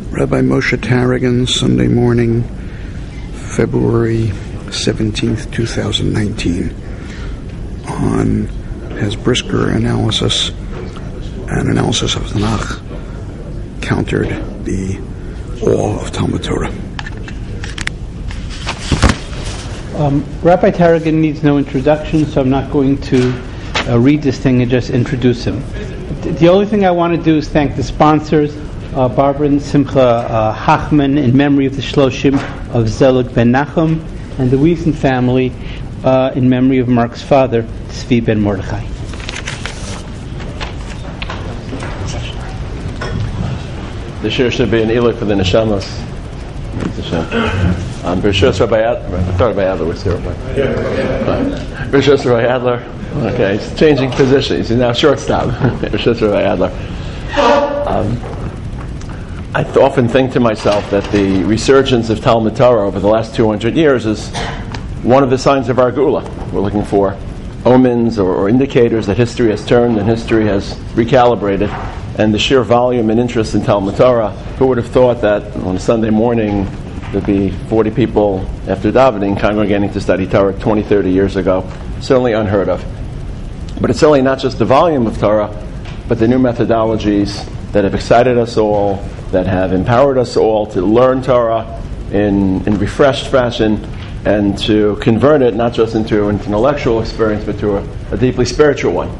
Rabbi Moshe Tarragon, Sunday morning, February 17th, 2019, on his Brisker analysis and analysis of Tanakh countered the awe of Talmud Torah. Rabbi Tarragon needs no introduction, so I'm not going to read this thing and just introduce him. The only thing I want to do is thank the sponsors, Barbara and Simcha Hachman, in memory of the Shloshim of Zelig ben Nachum, and the Wiesen family in memory of Mark's father, Tzvi ben Mordechai. This year should be an Eloi for the Neshamas. Bereshus Rabbi Adler. I thought Rabbi Adler was here. Bereshus Rabbi Adler. Okay, he's changing positions. He's now shortstop. Bereshus Rabbi Adler. I often think to myself that the resurgence of Talmud Torah over the last 200 years is one of the signs of our Geula. We're looking for omens or indicators that history has turned and history has recalibrated. And the sheer volume and interest in Talmud Torah, who would have thought that on a Sunday morning there'd be 40 people after davening congregating to study Torah 20, 30 years ago? Certainly unheard of. But it's certainly not just the volume of Torah, but the new methodologies that have excited us all, that have empowered us all to learn Torah in refreshed fashion and to convert it not just into an intellectual experience but to a deeply spiritual one.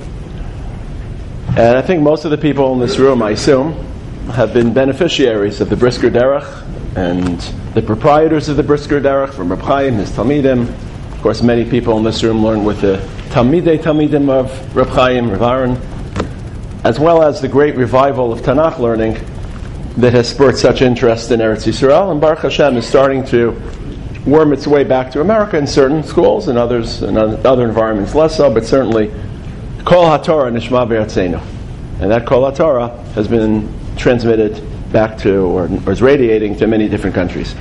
And I think most of the people in this room, I assume, have been beneficiaries of the Brisker Derech and the proprietors of the Brisker Derech, from Reb Chaim, his Talmidim. Of course, many people in this room learn with the Talmidim of Reb Chaim, Reb Aaron, as well as the great revival of Tanakh learning that has spurred such interest in Eretz Yisrael, and Baruch Hashem is starting to worm its way back to America in certain schools, and others in other environments less so, but certainly Kol HaTorah Nishma B'Artzeinu. And that Kol HaTorah has been transmitted back to, or is radiating to many different countries.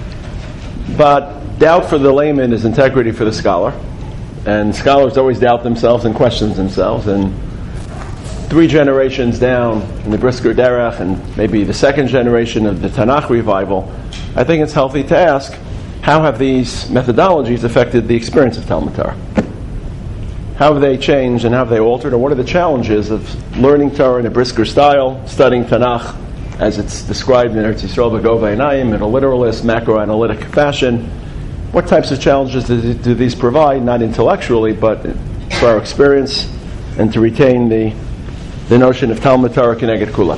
But doubt for the layman is integrity for the scholar, and scholars always doubt themselves and question themselves, and 3 generations down in the Brisker Derech and maybe the second generation of the Tanakh revival, I think it's healthy to ask, how have these methodologies affected the experience of Talmud Torah? How have they changed and how have they altered? Or what are the challenges of learning Torah in a Brisker style, studying Tanakh as it's described in Eretz Yisrael B'Govei Einayim in a literalist, macro-analytic fashion? What types of challenges do these provide, not intellectually, but for our experience, and to retain the notion of Talmud Torah Keneged Kula?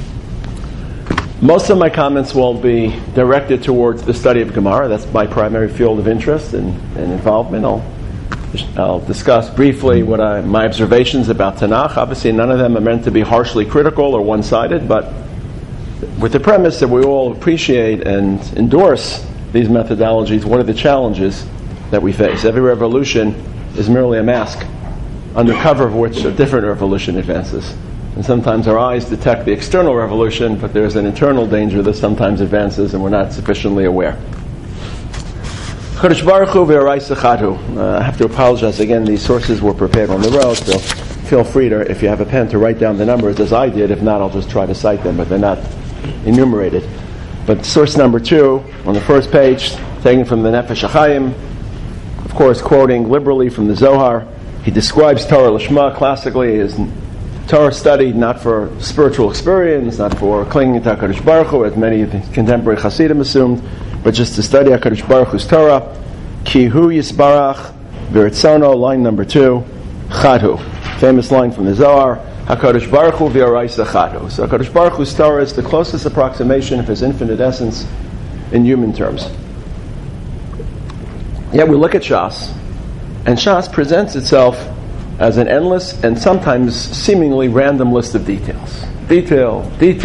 Most of my comments will be directed towards the study of Gemara. That's my primary field of interest and involvement. I'll discuss briefly my observations about Tanakh. Obviously, none of them are meant to be harshly critical or one-sided, but with the premise that we all appreciate and endorse these methodologies, what are the challenges that we face? Every revolution is merely a mask, under cover of which a different revolution advances. And sometimes our eyes detect the external revolution, but there's an internal danger that sometimes advances and we're not sufficiently aware. Chodesh Baruch Hu v'Oraisa Chadhu. I have to apologize again, these sources were prepared on the road, so feel free to, if you have a pen, to write down the numbers as I did. If not, I'll just try to cite them, but they're not enumerated. But source number 2, on the first page, taken from the Nefesh HaChaim, of course quoting liberally from the Zohar. He describes Torah Lishma classically as Torah studied not for spiritual experience, not for clinging to HaKadosh Baruch Hu, as many of the contemporary Hasidim assumed, but just to study HaKadosh Baruch Hu's Torah. Ki hu yisbarach v'ritzono, line number 2, Chadhu. Famous line from the Zohar, HaKadosh Baruch Hu v'Oraisa Chadhu. So HaKadosh Baruch Hu's Torah is the closest approximation of his infinite essence in human terms. Yet we look at Shas, and Shas presents itself as an endless and sometimes seemingly random list of details. Detail.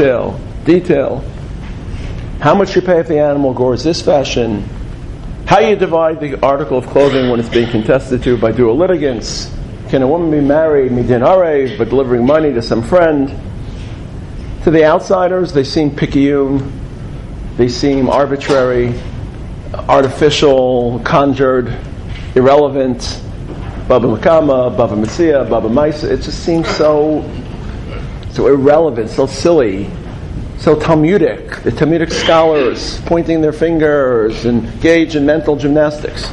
How much you pay if the animal gores this fashion. How you divide the article of clothing when it's being contested to by dual litigants. Can a woman be married midin arev but delivering money to some friend? To the outsiders, they seem picayune. They seem arbitrary, artificial, conjured, irrelevant. Baba Makama, Baba Metzia, Baba Maisa. It just seems so irrelevant, so silly, so Talmudic, the Talmudic scholars pointing their fingers and engage in mental gymnastics.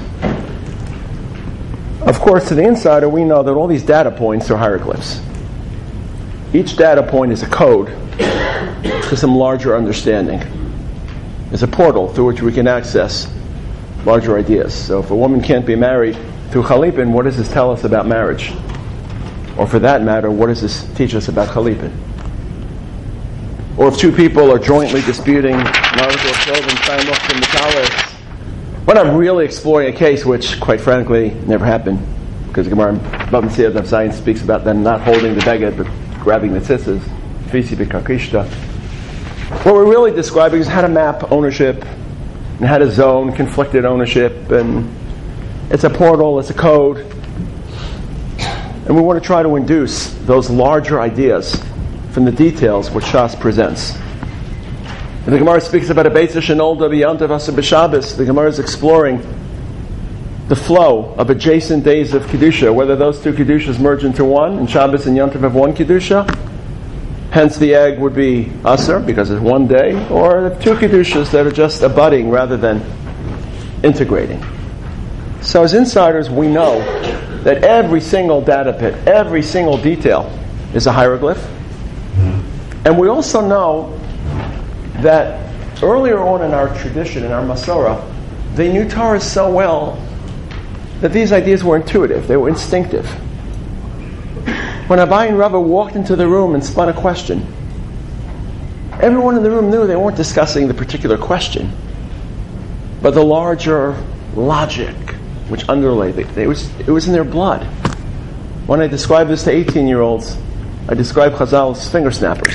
Of course, to the insider, we know that all these data points are hieroglyphs. Each data point is a code to some larger understanding. It's a portal through which we can access larger ideas. So if a woman can't be married through Chalipin, what does this tell us about marriage? Or for that matter, what does this teach us about Chalipin? Or if two people are jointly disputing marital children, when I'm really exploring a case which, quite frankly, never happened, because the Gemara Bava Metzia of Science speaks about them not holding the beged but grabbing the tzitzis, fisi b'karkishta. What we're really describing is how to map ownership and how to zone conflicted ownership, and it's a portal, it's a code, and we want to try to induce those larger ideas from the details which Shas presents. And the Gemara speaks about a Beitza Shenolda B'Yantav Asa B'Shabbos. The Gemara is exploring the flow of adjacent days of Kedusha, whether those two Kedushas merge into one, and Shabbos and Yantav have one Kedusha. Hence the egg would be Aser, because it's one day, or two Kedushas that are just abutting rather than integrating. So as insiders, we know that every single data pit, every single detail is a hieroglyph. And we also know that earlier on in our tradition, in our Masorah, they knew Torah so well that these ideas were intuitive, they were instinctive. When Abai and Rava walked into the room and spun a question, everyone in the room knew they weren't discussing the particular question, but the larger logic which underlay it. It was in their blood. When I describe this to 18-year-olds, I describe Chazal's finger snappers.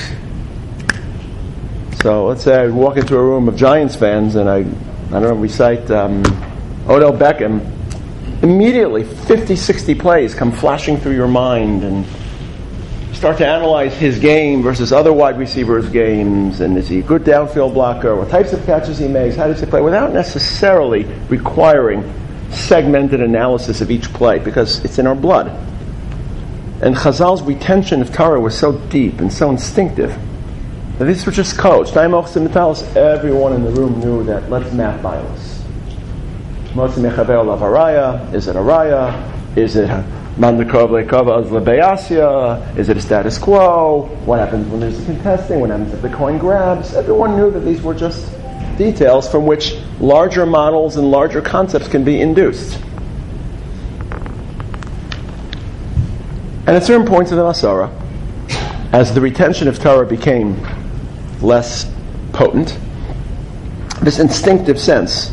So let's say I walk into a room of Giants fans and I recite Odell Beckham. Immediately, 50, 60 plays come flashing through your mind, and you start to analyze his game versus other wide receivers' games, and is he a good downfield blocker, what types of catches he makes, how does he play, without necessarily requiring segmented analysis of each play, because it's in our blood. And Chazal's retention of Torah was so deep and so instinctive that these were just codes. Everyone in the room knew that let's map violence. Is it a raya? Is it mandakov lekava lebeasia? Is it a status quo? What happens when there's a contesting? What happens if the coin grabs? Everyone knew that these were just details from which larger models and larger concepts can be induced. And at certain points of the Masorah, as the retention of Torah became less potent, this instinctive sense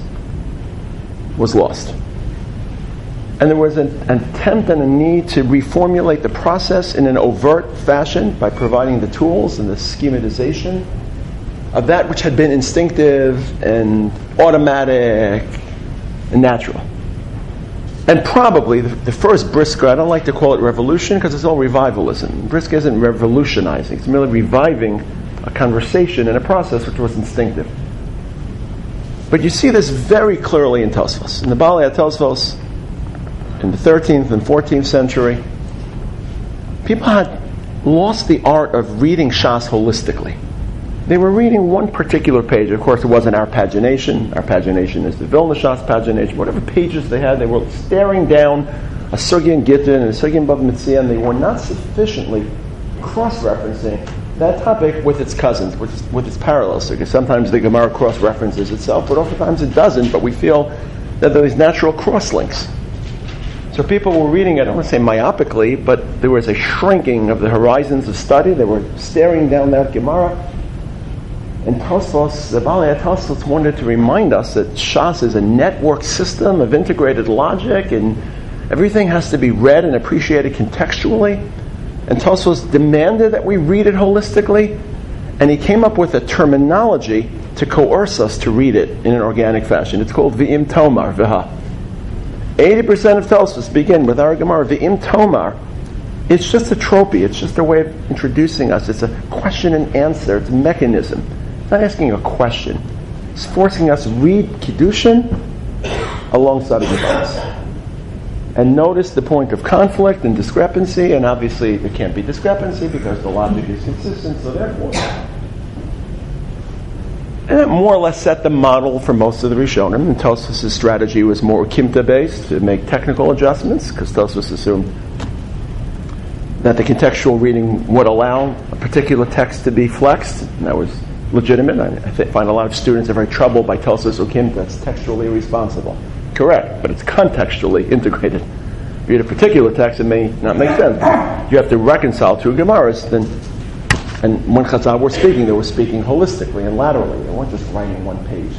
was lost. And there was an attempt and a need to reformulate the process in an overt fashion by providing the tools and the schematization of that which had been instinctive and automatic and natural. And probably the first Brisker, I don't like to call it revolution because it's all revivalism. Brisker isn't revolutionizing, it's merely reviving a conversation and a process which was instinctive. But you see this very clearly in Tosfos. In the Balei HaTosfos, in the 13th and 14th century, people had lost the art of reading Shas holistically. They were reading one particular page. Of course, it wasn't our pagination. Our pagination is the Vilna Shas pagination. Whatever pages they had, they were staring down a Sugya and Gittin and a Sugya and Bava Metzia, and they were not sufficiently cross-referencing that topic with its cousins, with its parallels. Because sometimes the Gemara cross-references itself, but oftentimes it doesn't, but we feel that there are these natural cross-links. So people were reading it, I don't want to say myopically, but there was a shrinking of the horizons of study. They were staring down that Gemara. And Tosfos, the Balei HaTosfos wanted to remind us that Shas is a network system of integrated logic, and everything has to be read and appreciated contextually. And Tosfos demanded that we read it holistically, and he came up with a terminology to coerce us to read it in an organic fashion. It's called V'im Tomar V'ha. 80% of Tosfos begin with our Gemara, V'im Tomar. It's just a trophy, it's just a way of introducing us. It's a question and answer, it's a mechanism. It's not asking a question. It's forcing us to read Kiddushin alongside of the Gemara. And notice the point of conflict and discrepancy, and obviously there can't be discrepancy because the logic is consistent, so therefore And that more or less set the model for most of the Rishonim. And Tosfos' strategy was more Kimta-based, to make technical adjustments, because Tosfos assumed that the contextual reading would allow a particular text to be flexed, and that was legitimate. I find a lot of students are very troubled by Tosfos Ukimta. That's textually irresponsible. Correct, but it's contextually integrated. If you read a particular text, it may not make sense. You have to reconcile two Gemaras, and when Chazal were speaking, they were speaking holistically and laterally. They weren't just writing one page.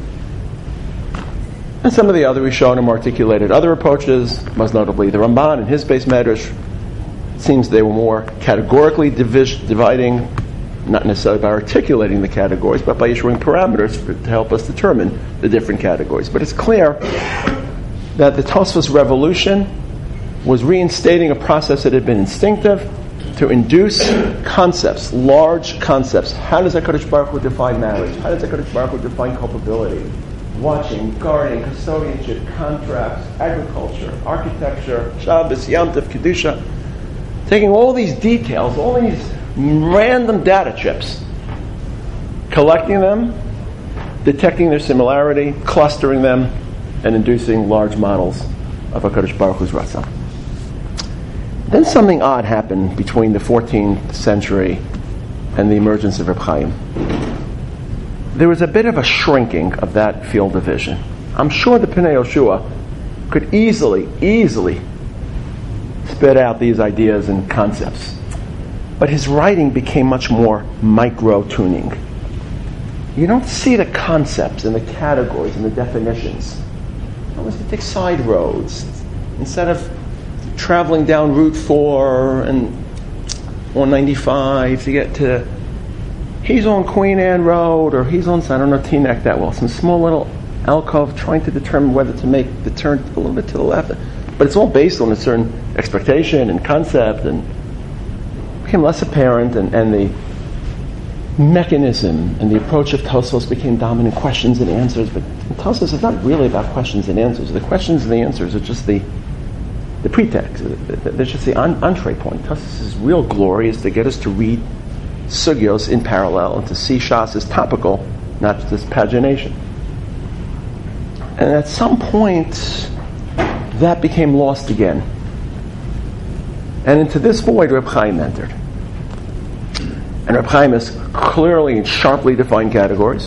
And some of the other Rishonim articulated other approaches, most notably the Ramban and his base Medrash. It seems they were more categorically dividing, not necessarily by articulating the categories, but by issuing parameters to help us determine the different categories. But it's clear that the Tosfos revolution was reinstating a process that had been instinctive, to induce concepts, large concepts. How does HaKadosh Baruch Hu define marriage? How does HaKadosh Baruch Hu define culpability? Watching, guarding, custodianship, contracts, agriculture, architecture, Shabbos, Yom Tov, Kedusha. Taking all these details, all these random data chips, collecting them, detecting their similarity, clustering them, and inducing large models of HaKadosh Baruch Hu's Ratzon. Then something odd happened between the 14th century and the emergence of Reb Chaim. There was a bit of a shrinking of that field of vision. I'm sure the Pnei Yoshua could easily spit out these ideas and concepts. But his writing became much more micro-tuning. You don't see the concepts and the categories and the definitions. It was to take side roads. Instead of traveling down Route 4 and 195 to get to, he's on Queen Anne Road, or he's on, I don't know Teaneck that well, some small little alcove trying to determine whether to make the turn a little bit to the left. But it's all based on a certain expectation and concept, and became less apparent, and the mechanism and the approach of Tosfos became dominant, questions and answers. But Tosfos is not really about questions and answers. The questions and the answers are just the pretext. There's just the entree point. Tosfos' real glory is to get us to read sugyos in parallel and to see Shas as topical, not just pagination. And at some point, that became lost again. And into this void, Reb Chaim entered. And Reb Chaim has clearly and sharply defined categories.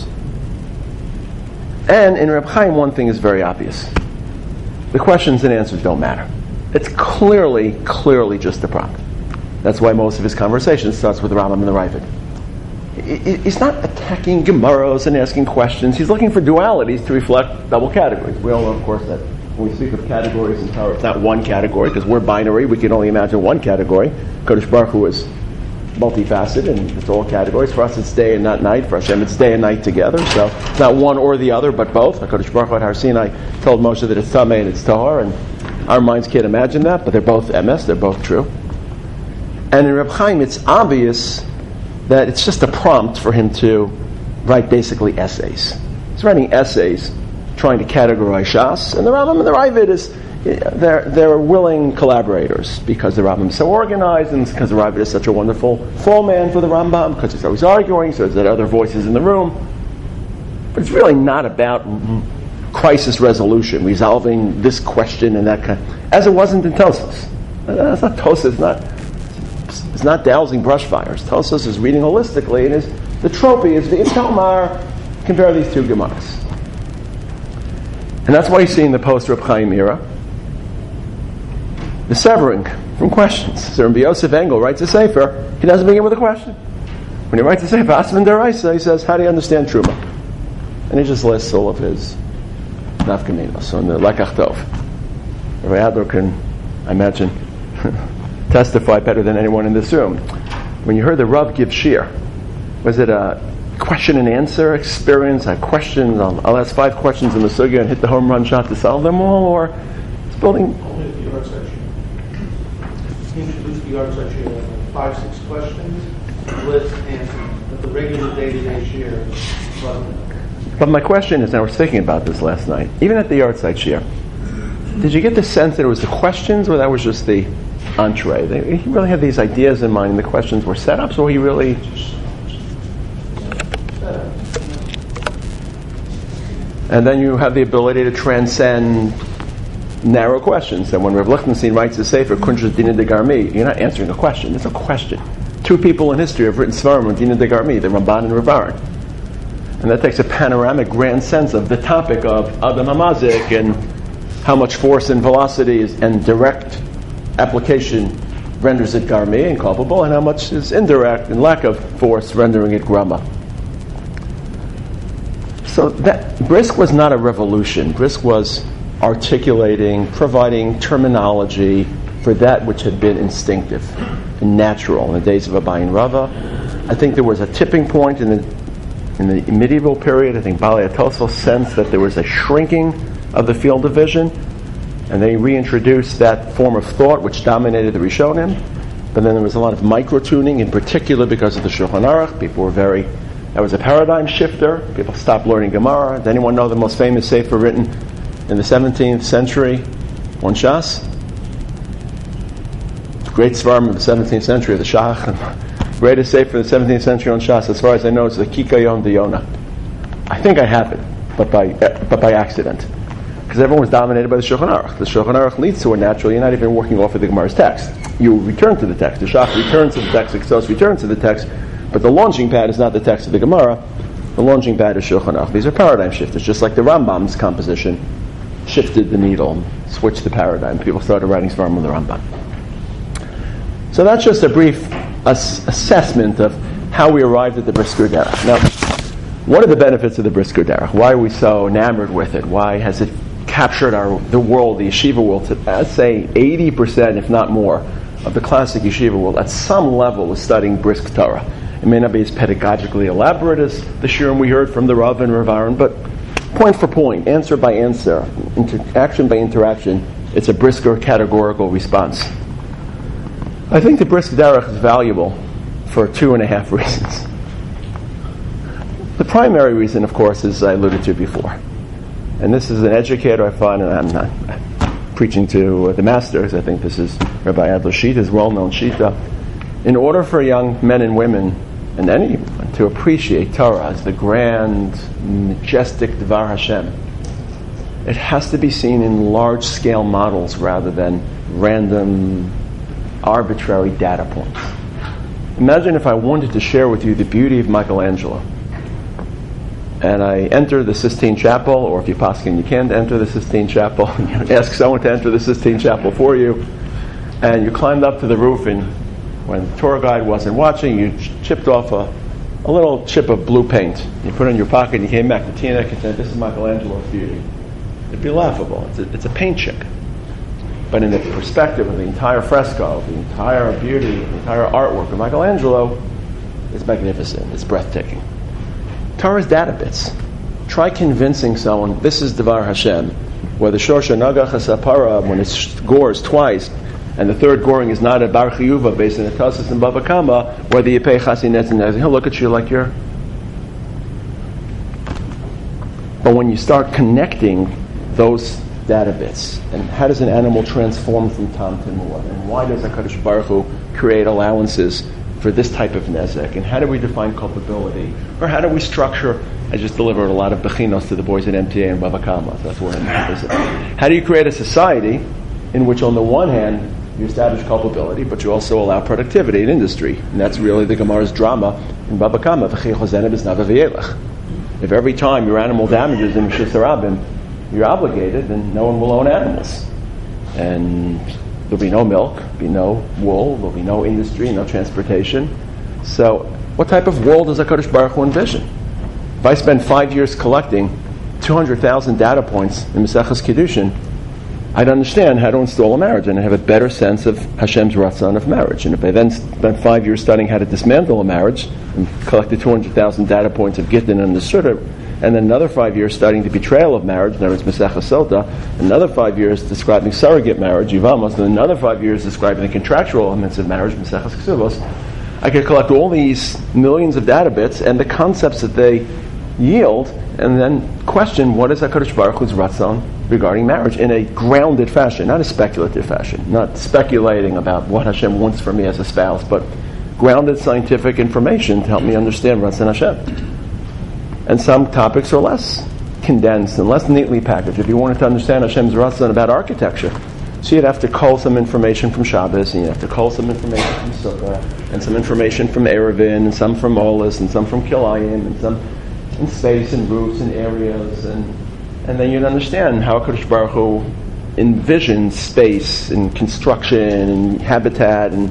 And in Reb Chaim, one thing is very obvious. The questions and answers don't matter. It's clearly just a prompt. That's why most of his conversation starts with the Rambam and the Ravid. He's not attacking Gemaros and asking questions. He's looking for dualities to reflect double categories. We all know, of course, that when we speak of categories in Torah, it's not one category, because we're binary. We can only imagine one category. Kodesh Baruch Hu is multifaceted, and it's all categories. For us, it's day and not night. For Hashem, it's day and night together. So it's not one or the other, but both. HaKadosh Baruch Hu at Har Sinai told Moshe that it's Tameh and it's Tahor, and our minds can't imagine that, but they're both emes, they're both true. And in Reb Chaim, it's obvious that it's just a prompt for him to write basically essays. He's writing essays trying to categorize Shas, and the Rambam and the Ravid they're willing collaborators, because the Rambam is so organized, and because the Ravid is such a wonderful fall man for the Rambam, because he's always arguing, so there's other voices in the room. But it's really not about crisis resolution, resolving this question and that kind, as it wasn't in Tosfos. That's not Tosfos. It's not dowsing brush fires. Tosfos is reading holistically, and the trophy is the Talmar. Compare these two Gemaras, and that's why you see in the post-Reb Chaim era the severing from questions. So Rabbi Yosef Engel writes a sefer. He doesn't begin with a question. When he writes a sefer, Asman Deraisa, he says, "How do you understand Truma?" And he just lists all of his nafkaminos on the Lekach Tov. Rabbi Adler can, I imagine, testify better than anyone in this room. When you heard the Rav give shir, was it a question and answer experience? I have questions. I'll ask 5 questions in the sugya and hit the home run shot to solve them all, or it's building. Only the yard section. He introduced the yard section with 5-6 questions, list, answer. But the regular day-to-day share. But my question is, and I was thinking about this last night, even at the yard site shir, did you get the sense that it was the questions, or that was just the entree? He really had these ideas in mind, and the questions were setups, or he really... And then you have the ability to transcend narrow questions. And when Rav Lichtenstein writes the Sefer, Kuntres Dina de Garmi, you're not answering a question. It's a question. Two people in history have written Svarim on Dina de Garmi, the Ramban and Rav Aron. And that takes a panoramic, grand sense of the topic of Adam HaMazik and how much force and velocity and direct application renders it Garmi and culpable, and how much is indirect and lack of force rendering it Grama. So that Brisk was not a revolution. Brisk was articulating, providing terminology for that which had been instinctive and natural in the days of Abai and Rava. I think there was a tipping point in the medieval period. I think Balei HaTosfos sensed that there was a shrinking of the field of vision, and they reintroduced that form of thought which dominated the Rishonim. But then there was a lot of micro-tuning, in particular because of the Shulchan Aruch. That was a paradigm shifter. People stopped learning Gemara. Does anyone know the most famous sefer written in the 17th century on Shas? Great svarim of the 17th century, the Shach. Greatest sefer in the 17th century on Shas, as far as I know, is the Kikayon de Yonah. I think I have it, but by accident. Because everyone was dominated by the Shulchan Aruch. The Shulchan Aruch leads to a natural, you're not even working off of the Gemara's text. You return to the text. The Shach returns to the text, the Ksos returns to the text, but the launching pad is not the text of the Gemara. The launching pad is Shulchan Aruch. These are paradigm shifters, just like the Rambam's composition shifted the needle, switched the paradigm. People started writing Svarim on the Rambam. So that's just a brief assessment of how we arrived at the Brisker Derech. Now, what are the benefits of the Brisker Derech? Why are we so enamored with it? Why has it captured the world, the yeshiva world? I'd say 80%, if not more, of the classic yeshiva world at some level is studying Brisk Torah. It may not be as pedagogically elaborate as the shiurim we heard from the Rav and Rav Aron, but point for point, answer by answer, interaction by interaction, it's a brisker categorical response. I think the Brisk Derech is valuable for 2.5 reasons. The primary reason, of course, is I alluded to before. And this is an educator I find, and I'm not preaching to the masters. I think this is Rabbi Adler Shita's well-known Shita. In order for young men and women, and anyone, to appreciate Torah as the grand, majestic Dvar Hashem, it has to be seen in large-scale models rather than random, arbitrary data points. Imagine if I wanted to share with you the beauty of Michelangelo, and I enter the Sistine Chapel, or if you paskin, you can't enter the Sistine Chapel. You ask someone to enter the Sistine Chapel for you, and you climbed up to the roof, and when the tour guide wasn't watching, you chipped off a little chip of blue paint. You put it in your pocket, and you came back to Teaneck and said, "This is Michelangelo's beauty." It'd be laughable. It's a paint chip. But in the perspective of the entire fresco, the entire beauty, the entire artwork of Michelangelo, it's magnificent. It's breathtaking. Torah's data bits. Try convincing someone this is Devar Hashem, where the Shorsha Nagach HaSapara, when it gores twice, and the third goring is not a Bar Chiyuva based on a Tasis and Bava Kama, whether you pay Chasinetz and he'll look at you like you're. But when you start connecting those data bits, and how does an animal transform from Tam to Muad, and why does HaKadosh Baruch Hu create allowances for this type of nezek, and how do we define culpability, or how do we structure? I just delivered a lot of bechinos to the boys at MTA and Bava Kama, so that's where I'm visit. How do you create a society in which on the one hand you establish culpability, but you also allow productivity in industry? And that's really the Gemara's drama in Bava Kama. If every time your animal damages in Mishus Harabim, you're obligated, then no one will own animals. And there'll be no milk, there'll be no wool, there'll be no industry, no transportation. So what type of world does HaKadosh Baruch Hu envision? If I spend 5 years collecting 200,000 data points in Maseches Kiddushin, I'd understand how to install a marriage, and I have a better sense of Hashem's ratzon of marriage. And if I then spent 5 years studying how to dismantle a marriage and collected 200,000 data points of Gittin and understood it, and then another 5 years studying the betrayal of marriage, in other words, Maseches Sota, another 5 years describing surrogate marriage, Yivamos, and another 5 years describing the contractual elements of marriage, Maseches Ksuvos, I could collect all these millions of data bits and the concepts that they yield, and then question what is HaKadosh Baruch Hu's ratzon regarding marriage in a grounded fashion, not a speculative fashion, not speculating about what Hashem wants from me as a spouse, but grounded scientific information to help me understand ratzon Hashem. And some topics are less condensed and less neatly packaged. If you wanted to understand Hashem's Ratzon about architecture, so you'd have to cull some information from Shabbos, and you'd have to cull some information from Sukkah, and some information from Eruvin, and some from Olis, and some from Kilayim, and some in space and routes and areas, and then you'd understand how HaKadosh Baruch Hu envisions space and construction and habitat, and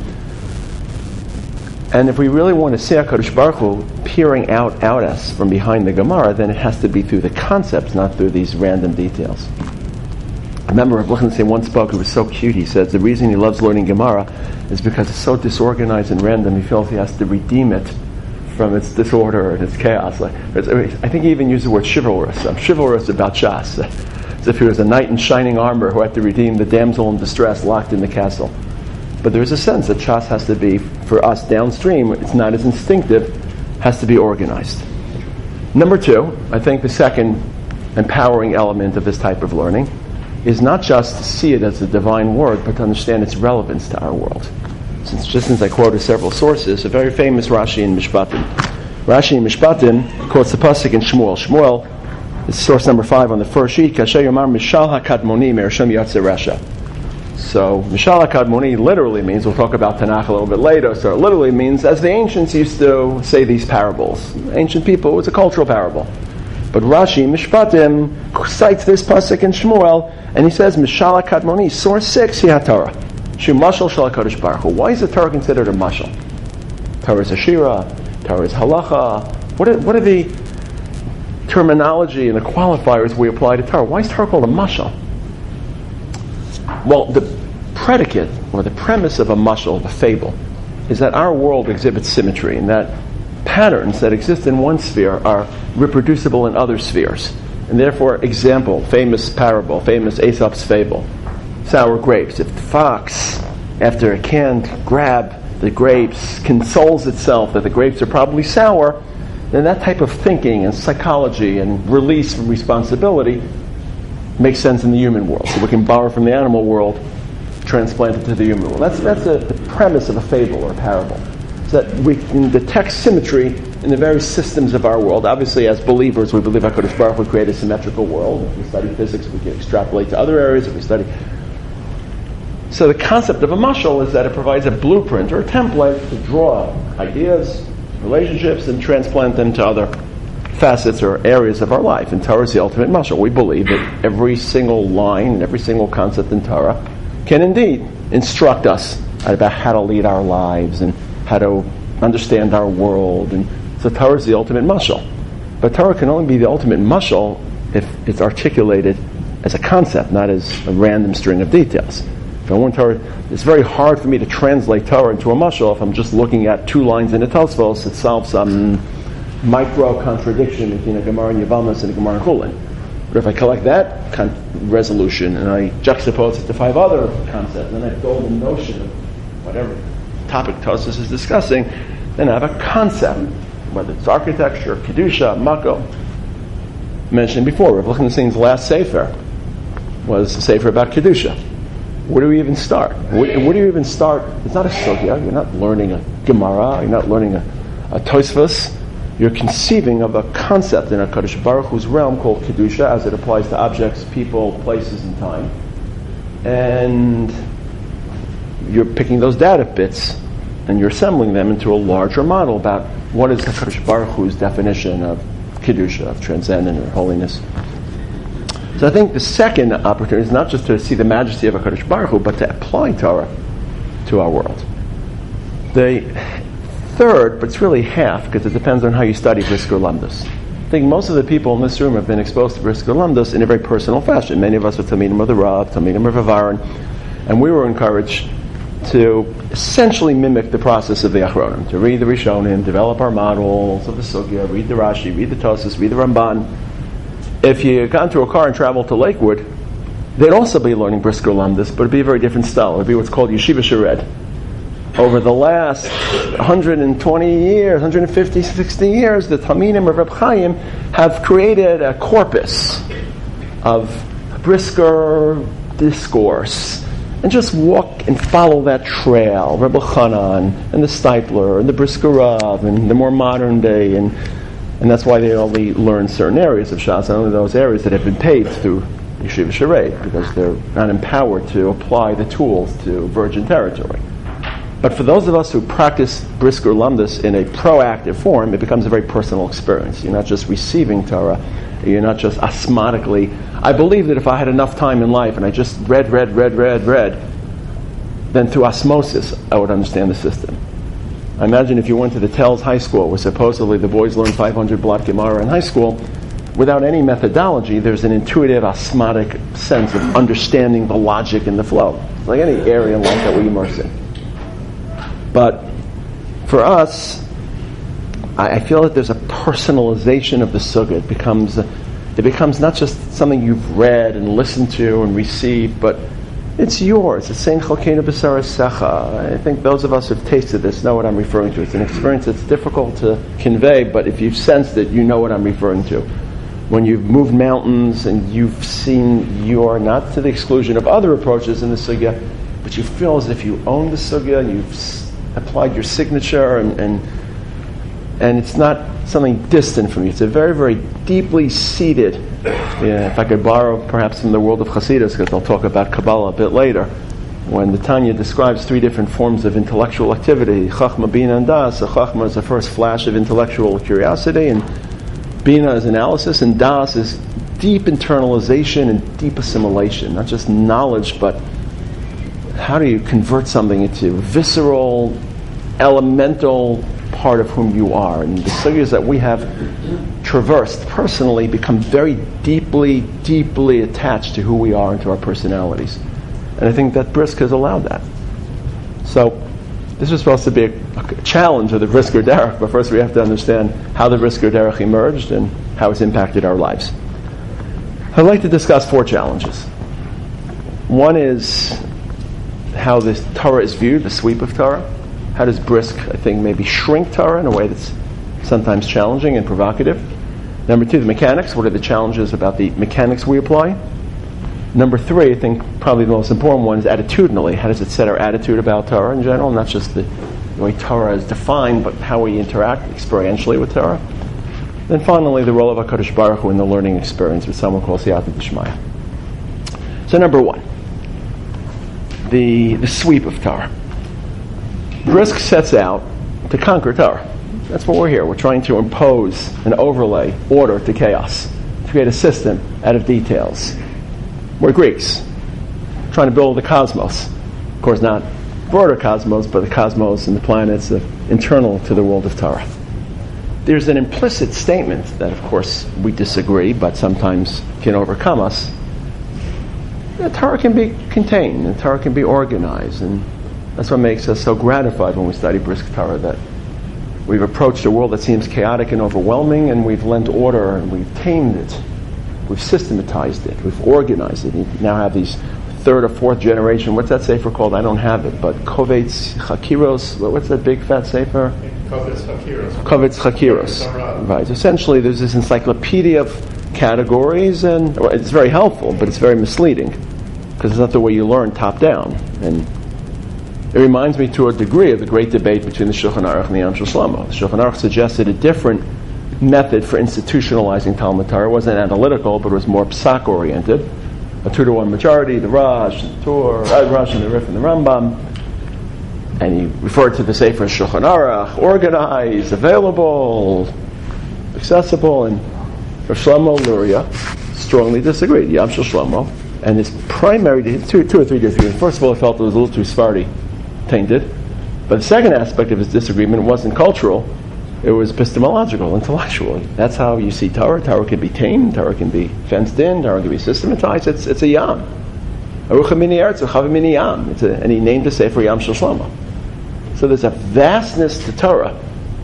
if we really want to see HaKadosh Baruch Hu peering out us from behind the Gemara, then it has to be through the concepts, not through these random details. I remember Rav Lichtenstein once spoke, it was so cute, he says the reason he loves learning Gemara is because it's so disorganized and random, he feels he has to redeem it from its disorder and its chaos. I think he even used the word chivalrous. I'm chivalrous about Shas. As if he was a knight in shining armor who had to redeem the damsel in distress locked in the castle. But there is a sense that Shas has to be, for us downstream, it's not as instinctive, has to be organized. Number two, I think the second empowering element of this type of learning is not just to see it as a divine word, but to understand its relevance to our world. Since I quoted several sources, a very famous Rashi in Mishpatim. Rashi in Mishpatim quotes the pasuk in Shmuel. Shmuel is source number 5 on the first sheet. Kasher Yomar Mishal HaKadmoni Me'ershem Yatze Rasha. So Mishal HaKadmoni literally means, we'll talk about Tanakh a little bit later, so it literally means, as the ancients used to say these parables. Ancient people, it was a cultural parable. But Rashi, Mishpatim, cites this pasuk in Shmuel, and he says, Mishal HaKadmoni, source 6, HaTorah. Mashal Shel HaKadosh Baruch Hu. Why is the Torah considered a mashal? Torah is a shira, Torah is halacha. What are the terminology and the qualifiers we apply to Torah? Why is Torah called a mashal? Well, the predicate or the premise of a mashal, a fable, is that our world exhibits symmetry, and that patterns that exist in one sphere are reproducible in other spheres. And therefore, example, famous parable, famous Aesop's fable. Sour grapes. If the fox, after it can't grab the grapes, consoles itself that the grapes are probably sour, then that type of thinking and psychology and release from responsibility makes sense in the human world. So we can borrow from the animal world, transplant it to the human world. That's the premise of a fable or a parable. So that we can detect symmetry in the various systems of our world. Obviously, as believers, we believe HaKadosh Baruch Hu created a symmetrical world. If we study physics, we can extrapolate to other areas. If we study... So the concept of a mashal is that it provides a blueprint or a template to draw ideas, relationships, and transplant them to other facets or areas of our life. And Torah is the ultimate mashal. We believe that every single line, every single concept in Torah can indeed instruct us about how to lead our lives and how to understand our world. And so Torah is the ultimate mashal. But Torah can only be the ultimate mashal if it's articulated as a concept, not as a random string of details. If I want Torah, it's very hard for me to translate Torah into a mashal if I'm just looking at 2 lines in a Tosfos that solve some micro contradiction between a Gemara in Yevamos and a Gemara in Chulin. But if I collect that resolution and I juxtapose it to 5 other concepts, and that golden notion of whatever topic Tosfos is discussing, then I have a concept, whether it's architecture, kedusha, mako. Mentioned before, Rav Lichtenstein's last sefer was a sefer about kedusha. Where do we even start? Where do you even start? It's not a sugya. You're not learning a Gemara. You're not learning a Tosfos. You're conceiving of a concept in HaKadosh Baruch Hu's realm called Kedusha, as it applies to objects, people, places, and time. And you're picking those data bits and you're assembling them into a larger model about what is HaKadosh Baruch Hu's definition of Kedusha, of transcendent or holiness. So I think the second opportunity is not just to see the majesty of HaKadosh Baruch Hu, but to apply Torah to our world. The third, but it's really half, because it depends on how you study Brisker Lamdos. I think most of the people in this room have been exposed to Brisker Lamdos in a very personal fashion. Many of us are Talmidim of the Rav, Talmidim of Avaron, and we were encouraged to essentially mimic the process of the Achronim, to read the Rishonim, develop our models of the Sugya, read the Rashi, read the Tosfos, read the Ramban. If you got into a car and traveled to Lakewood, they'd also be learning Brisker Lamdos, but it'd be a very different style. It'd be what's called Yeshiva Shared. Over the last 120 years, 150, 60 years, the Talmidim of Reb Chaim have created a corpus of Brisker discourse, and just walk and follow that trail. Rebbe Chanan and the Steipler and the Brisker Rav and the more modern day and And that's why they only learn certain areas of Shas, and only those areas that have been paved through Yeshiva Sharei, because they're not empowered to apply the tools to virgin territory. But for those of us who practice Brisker Lumdus in a proactive form, it becomes a very personal experience. You're not just receiving Torah, you're not just osmotically. I believe that if I had enough time in life and I just read, then through osmosis I would understand the system. I imagine if you went to the Telz High School, where supposedly the boys learn 500 blot Gemara in high school, without any methodology, there's an intuitive, osmotic sense of understanding the logic and the flow. It's like any area in life that we immerse in. But for us, I feel that there's a personalization of the sugya. It becomes not just something you've read and listened to and received, but it's yours. It's saying Chalkeinu B'Sarah Secha. I think those of us who've tasted this know what I'm referring to. It's an experience that's difficult to convey, but if you've sensed it, you know what I'm referring to. When you've moved mountains and you've seen, you are not to the exclusion of other approaches in the sugya, but you feel as if you own the sugya and you've applied your signature, and it's not something distant from you. It's a very, very deeply seated, if I could borrow perhaps from the world of Hasidus, because I'll talk about Kabbalah a bit later, when the Tanya describes three different forms of intellectual activity, Chachma, Bina, and Das. So Chachma is the first flash of intellectual curiosity, and Bina is analysis, and Das is deep internalization and deep assimilation. Not just knowledge, but how do you convert something into visceral, elemental part of whom you are. And the sugyas that we have traversed personally become very deeply, deeply attached to who we are and to our personalities. And I think that Brisk has allowed that. So this was supposed to be a challenge of the Brisker Derech, but first we have to understand how the Brisker Derech emerged and how it's impacted our lives. I'd like to discuss 4 challenges. One is how this Torah is viewed, the sweep of Torah. How does Brisk, I think, maybe shrink Torah in a way that's sometimes challenging and provocative? Number 2, the mechanics. What are the challenges about the mechanics we apply? Number 3, I think probably the most important one, is attitudinally. How does it set our attitude about Torah in general? Not just the way Torah is defined, but how we interact experientially with Torah. Then finally, the role of HaKadosh Baruch Hu in the learning experience, which someone calls Siyata D'Shmaya. So number 1, the sweep of Torah. Brisk sets out to conquer Torah. That's what we're here. We're trying to impose and overlay order to chaos, to create a system out of details. We're Greeks, trying to build the cosmos. Of course, not broader cosmos, but the cosmos and the planets internal to the world of Torah. There's an implicit statement that, of course, we disagree, but sometimes can overcome us. The Torah can be contained, and Torah can be organized, and that's what makes us so gratified when we study Brisk Torah, that we've approached a world that seems chaotic and overwhelming, and we've lent order, and we've tamed it. We've systematized it. We've organized it. You now have these 3rd or 4th generation. What's that sefer called? I don't have it, but Kovetz Chakiros. What's that big fat sefer? Kovetz Chakiros. Kovetz Chakiros. Right. Essentially, there's this encyclopedia of categories, and it's very helpful, but it's very misleading because it's not the way you learn top down. And it reminds me to a degree of the great debate between the Shulchan Aruch and the Yam Shel Shlomo. The Shulchan Aruch suggested a different method for institutionalizing Talmud Torah. It wasn't analytical, but it was more psak-oriented. A 2-to-1 majority, the Rosh, the Tur, Rosh and the Rif and the Rambam. And he referred to the Sefer Shulchan Aruch, organized, available, accessible, and Rav Shlomo Luria strongly disagreed, Yam Shel Shlomo. And his primary, 2 or 3 disagreements. First of all, he felt it was a little too Sephardi tainted. But the second aspect of his disagreement wasn't cultural, it was epistemological, intellectual. That's how you see Torah. Torah can be tamed, Torah can be fenced in, Torah can be systematized. It's a Yam. Arucha mini eretz, Chava mini Yam. And he named the Sefer Yam Shel Shlomo. So there's a vastness to Torah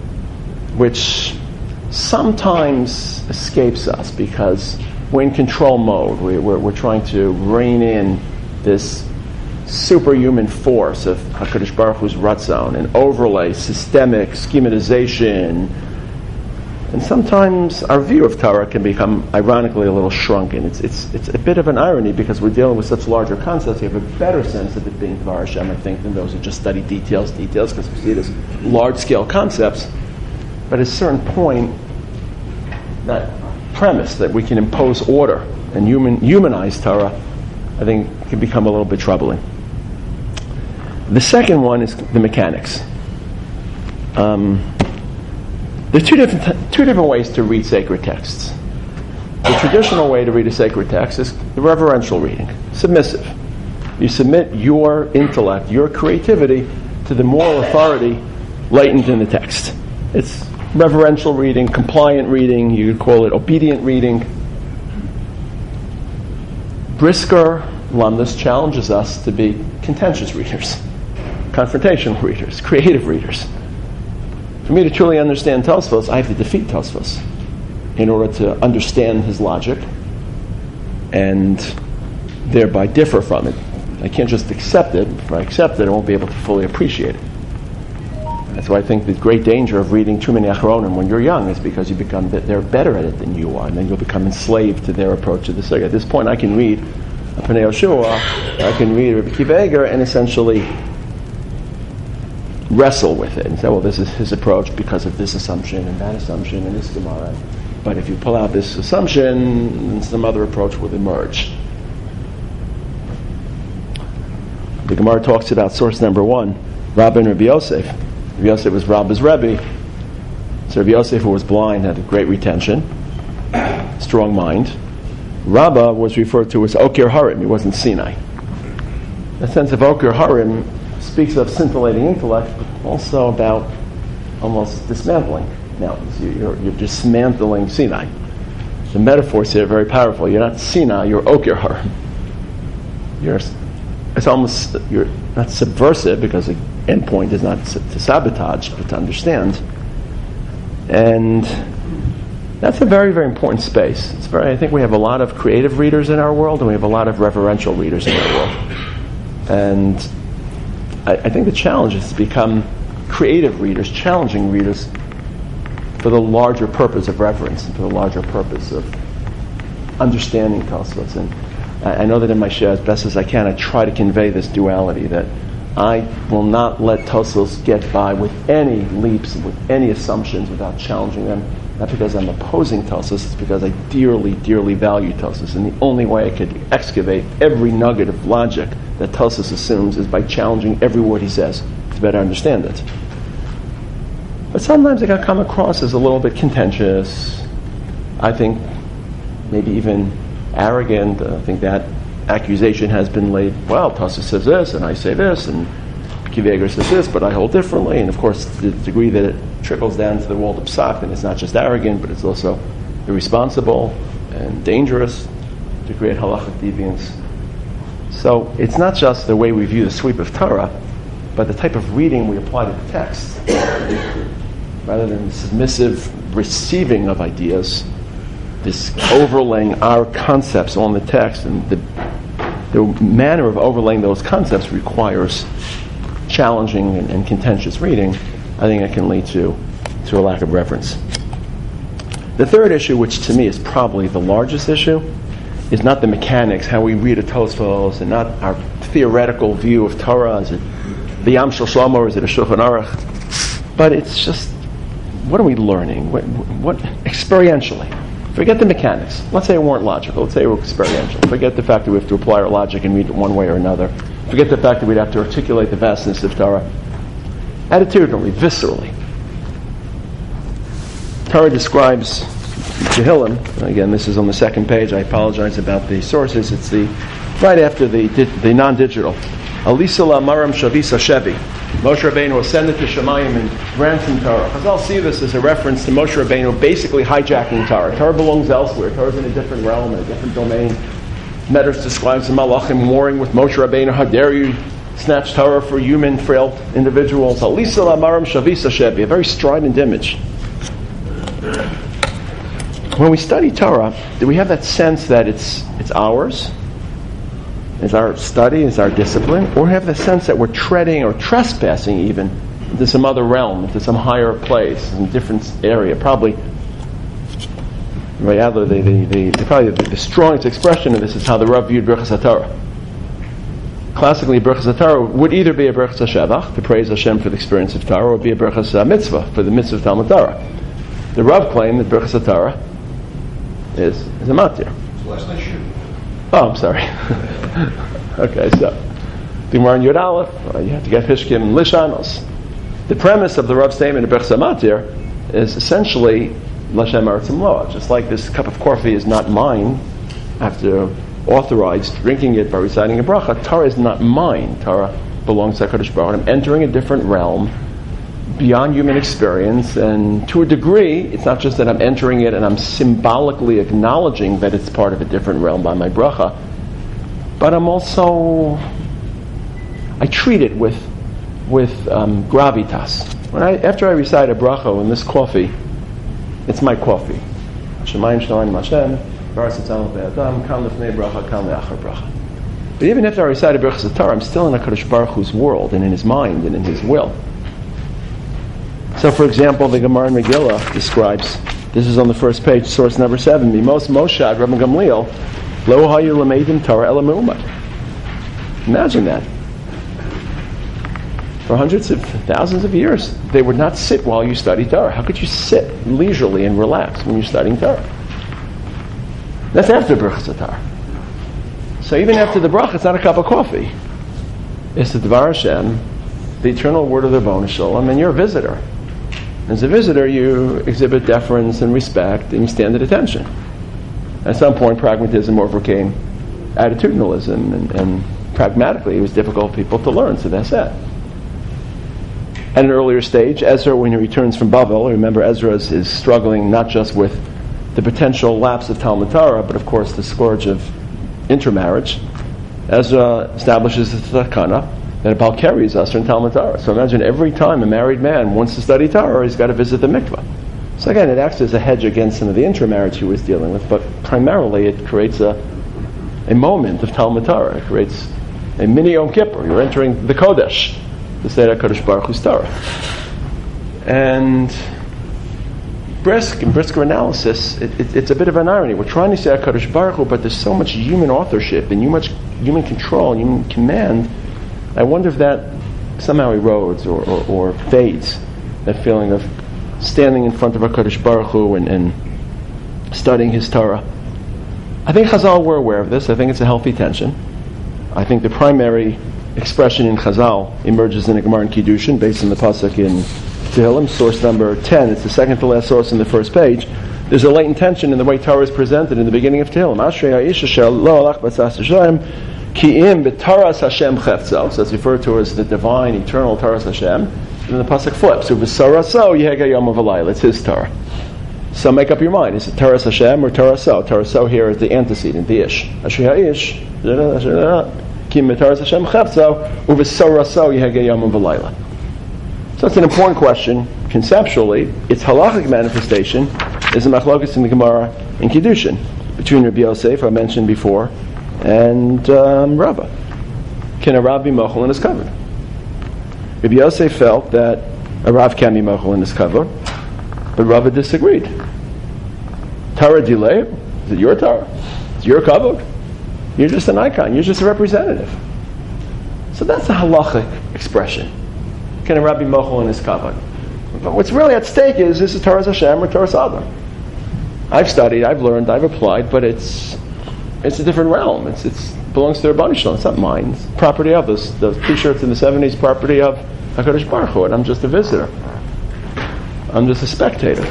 which sometimes escapes us because we're in control mode. We're trying to rein in this superhuman force of HaKadosh Baruch Hu's Ratzon and overlay systemic schematization. And sometimes our view of Torah can become, ironically, a little shrunken. It's a bit of an irony because we're dealing with such larger concepts. You have a better sense of it being Dvar Hashem, I think, than those who just study details, because we see it as large-scale concepts. But at a certain point, that premise that we can impose order and humanize Torah, I think can become a little bit troubling. The second one is the mechanics. There are two different ways to read sacred texts. The traditional way to read a sacred text is the reverential reading, submissive. You submit your intellect, your creativity, to the moral authority latent in the text. It's reverential reading, compliant reading, you could call it obedient reading. Brisker Lumdus challenges us to be contentious readers, confrontational readers, creative readers. For me to truly understand Tosfos, I have to defeat Tosfos in order to understand his logic and thereby differ from it. I can't just accept it. If I accept it, I won't be able to fully appreciate it. That's why I think the great danger of reading too many Achronim when you're young is because they're better at it than you are, and then you'll become enslaved to their approach to the Sugya. At this point, I can read Pnei Yoshua, I can read Rabbi Akiva Eiger, and essentially wrestle with it and say, well, this is his approach because of this assumption and that assumption and this Gemara. But if you pull out this assumption, some other approach will emerge. The Gemara talks about source number 1, Rabbi and Rabbi Yosef. Rabbi Yosef was Rabbi's Rebbe. So Rabbi Yosef, who was blind, had a great retention, strong mind. Rabba was referred to as Okir Harim. He wasn't Sinai. The sense of Okir Harim speaks of scintillating intellect, but also about almost dismantling mountains. You're dismantling Sinai. The metaphors here are very powerful. You're not Sinai, you're Okir Harim. You're not subversive, because the end point is not to sabotage, but to understand. And that's a very, very important space. I think we have a lot of creative readers in our world, and we have a lot of reverential readers in our world. And I think the challenge is to become creative readers, challenging readers, for the larger purpose of reverence and for the larger purpose of understanding Tosfos. And I know that in my share, as best as I can, I try to convey this duality, that I will not let Tosfos get by with any leaps, with any assumptions, without challenging them. Not because I'm opposing Tosfos, it's because I dearly, dearly value Tosfos. And the only way I could excavate every nugget of logic that Tosfos assumes is by challenging every word he says to better understand it. But sometimes it can come across as a little bit contentious. I think maybe even arrogant. I think that accusation has been laid, well, Tosfos says this, and I say this, and Akiva Eiger says this, but I hold differently. And of course, to the degree that it trickles down to the world of psak, and it's not just arrogant, but it's also irresponsible and dangerous to create halachic deviance. So it's not just the way we view the sweep of Torah, but the type of reading we apply to the text. Rather than the submissive receiving of ideas, this overlaying our concepts on the text, and the manner of overlaying those concepts requires challenging and contentious reading. I think it can lead to a lack of reverence. The third issue, which to me is probably the largest issue, is not the mechanics, how we read a Tosfos, and not our theoretical view of Torah. Is it the Yam Shel Shlomo, or is it a Shulchan Aruch? But it's just, what are we learning? What experientially? Forget the mechanics. Let's say it weren't logical. Let's say it were experiential. Forget the fact that we have to apply our logic and read it one way or another. Forget the fact that we'd have to articulate the vastness of Torah. Attitudinally, viscerally. Torah describes Tehillim. Again, this is on the second page. I apologize about the sources. It's right after the non-digital. Alisala Maram Shavisa Shevi. Moshe Rabbeinu ascended to Shemayim and ransomed Torah. Chazal see this as a reference to Moshe Rabbeinu basically hijacking Torah. Torah belongs elsewhere. Torah is in a different realm, in a different domain. Medrash describes the Malachim warring with Moshe Rabbeinu. How dare you snatch Torah for human, frail individuals? Alisala Maram Shavisa Shevi. A very strident image. When we study Torah, do we have that sense that it's ours? Is our study, is our discipline? Or have the sense that we're treading or trespassing even into some other realm, into some higher place, some different area? Probably, the strongest expression of this is how the Rav viewed Birchas HaTorah. Classically, Birchas HaTorah would either be a Birchas HaShevach, to praise Hashem for the experience of Torah, or be a Birchas HaMitzvah, for the mitzvah of Talmud Torah. The Rav claimed that Birchas HaTorah is a matir. Last night shoot. Oh, I'm sorry. Okay, so the Gemara in Yud Aleph, you have to get Hishkim Lishanos. The premise of the Rav statement of Birchas Matir is essentially Lashem Eretz Imloah. Just like this cup of coffee is not mine, I have to authorize drinking it by reciting a bracha. Torah is not mine. Torah belongs to HaKadosh Baruch Hu. I'm entering a different realm beyond human experience, and to a degree, it's not just that I'm entering it and I'm symbolically acknowledging that it's part of a different realm by my bracha, but I'm also, I treat it with gravitas. After I recite a bracha in this coffee, it's my coffee. Shemayim Shalom Hashem, Baruch Tzalel Be'adam, Kam Lefnei Bracha, Kam Le'achar Bracha. But even after I recite a Birchas Torah, I'm still in HaKadosh Baruch Hu's world and in His mind and in His will. So, for example, the Gemara in Megillah describes, this is on the first page, source number 7, Mimos Moshad, Rabbi Gamliel, Lo Hayu Lameidim Torah Ela Me'umad. Imagine that. For hundreds of thousands of years, they would not sit while you study Torah. How could you sit leisurely and relax when you're studying Torah? That's after Birchas Torah. So even after the bracha, it's not a cup of coffee. It's the Dvar Hashem, the eternal word of the Rebbeinu Shalom, and you're a visitor. As a visitor, you exhibit deference and respect, and you stand at attention. At some point, pragmatism overcame attitudinalism, and pragmatically, it was difficult for people to learn, so that's it. At an earlier stage, Ezra, when he returns from Babel, remember Ezra is struggling not just with the potential lapse of Talmud Torah, but of course the scourge of intermarriage. Ezra establishes the takana that a Balkari is usher in Talmud Torah. So imagine every time a married man wants to study Torah, he's got to visit the mikveh. So again, it acts as a hedge against some of the intermarriage he was dealing with, but primarily it creates a moment of Talmud Torah. It creates a mini Yom Kippur. You're entering the Kodesh, the Seder HaKadosh Baruch Hu's Torah. And Brisker analysis, it's a bit of an irony. We're trying to say HaKadosh Baruch Hu, but there's so much human authorship and much human control, human command. I wonder if that somehow erodes or fades, that feeling of standing in front of HaKadosh Baruch Hu and studying His Torah. I think Chazal were aware of this. I think it's a healthy tension. I think the primary expression in Chazal emerges in a Gemara in Kiddushin, based on the pasuk in Tehillim, source number 10. It's the second to last source on the first page. There's a latent tension in the way Torah is presented in the beginning of Tehillim. Ashrei ha'isha shel lo alach b'tzas Hashem ki im b'taras Hashem chefzo. So it's referred to as the divine, eternal Taras Hashem. And then the pasuk flips. U'v'saraso yehega yom v'layla. It's His Torah. So make up your mind. Is it Taras Hashem or Taraso? Taraso here is the antecedent, the ish. Ashrei ha'ish ki im b'taras Hashem chefzo u'v'saraso yehega yom v'layla. So it's an important question. Conceptually, its halachic manifestation is a machlokas in the Gemara in Kiddushin between Rabbi Yosef, I mentioned before, and Rabbah. Can a Rav be mochel in his cover? Rabbi Yosef felt that a Rav can be mochel in his cover, but Rabbah disagreed. Torah delay? Is it your Torah? It's your cover? You're just an icon. You're just a representative. So that's a halachic expression. Can a Rabbi mochel in his kavod? But what's really at stake is this Taras Hashem or Taras Adam. I've studied, I've learned, I've applied, but it's a different realm. It belongs to the Rebbeinu Shalom. It's not mine. It's property of those T-shirts in the 70s. Property of HaKadosh Baruch Hu, and I'm just a visitor. I'm just a spectator.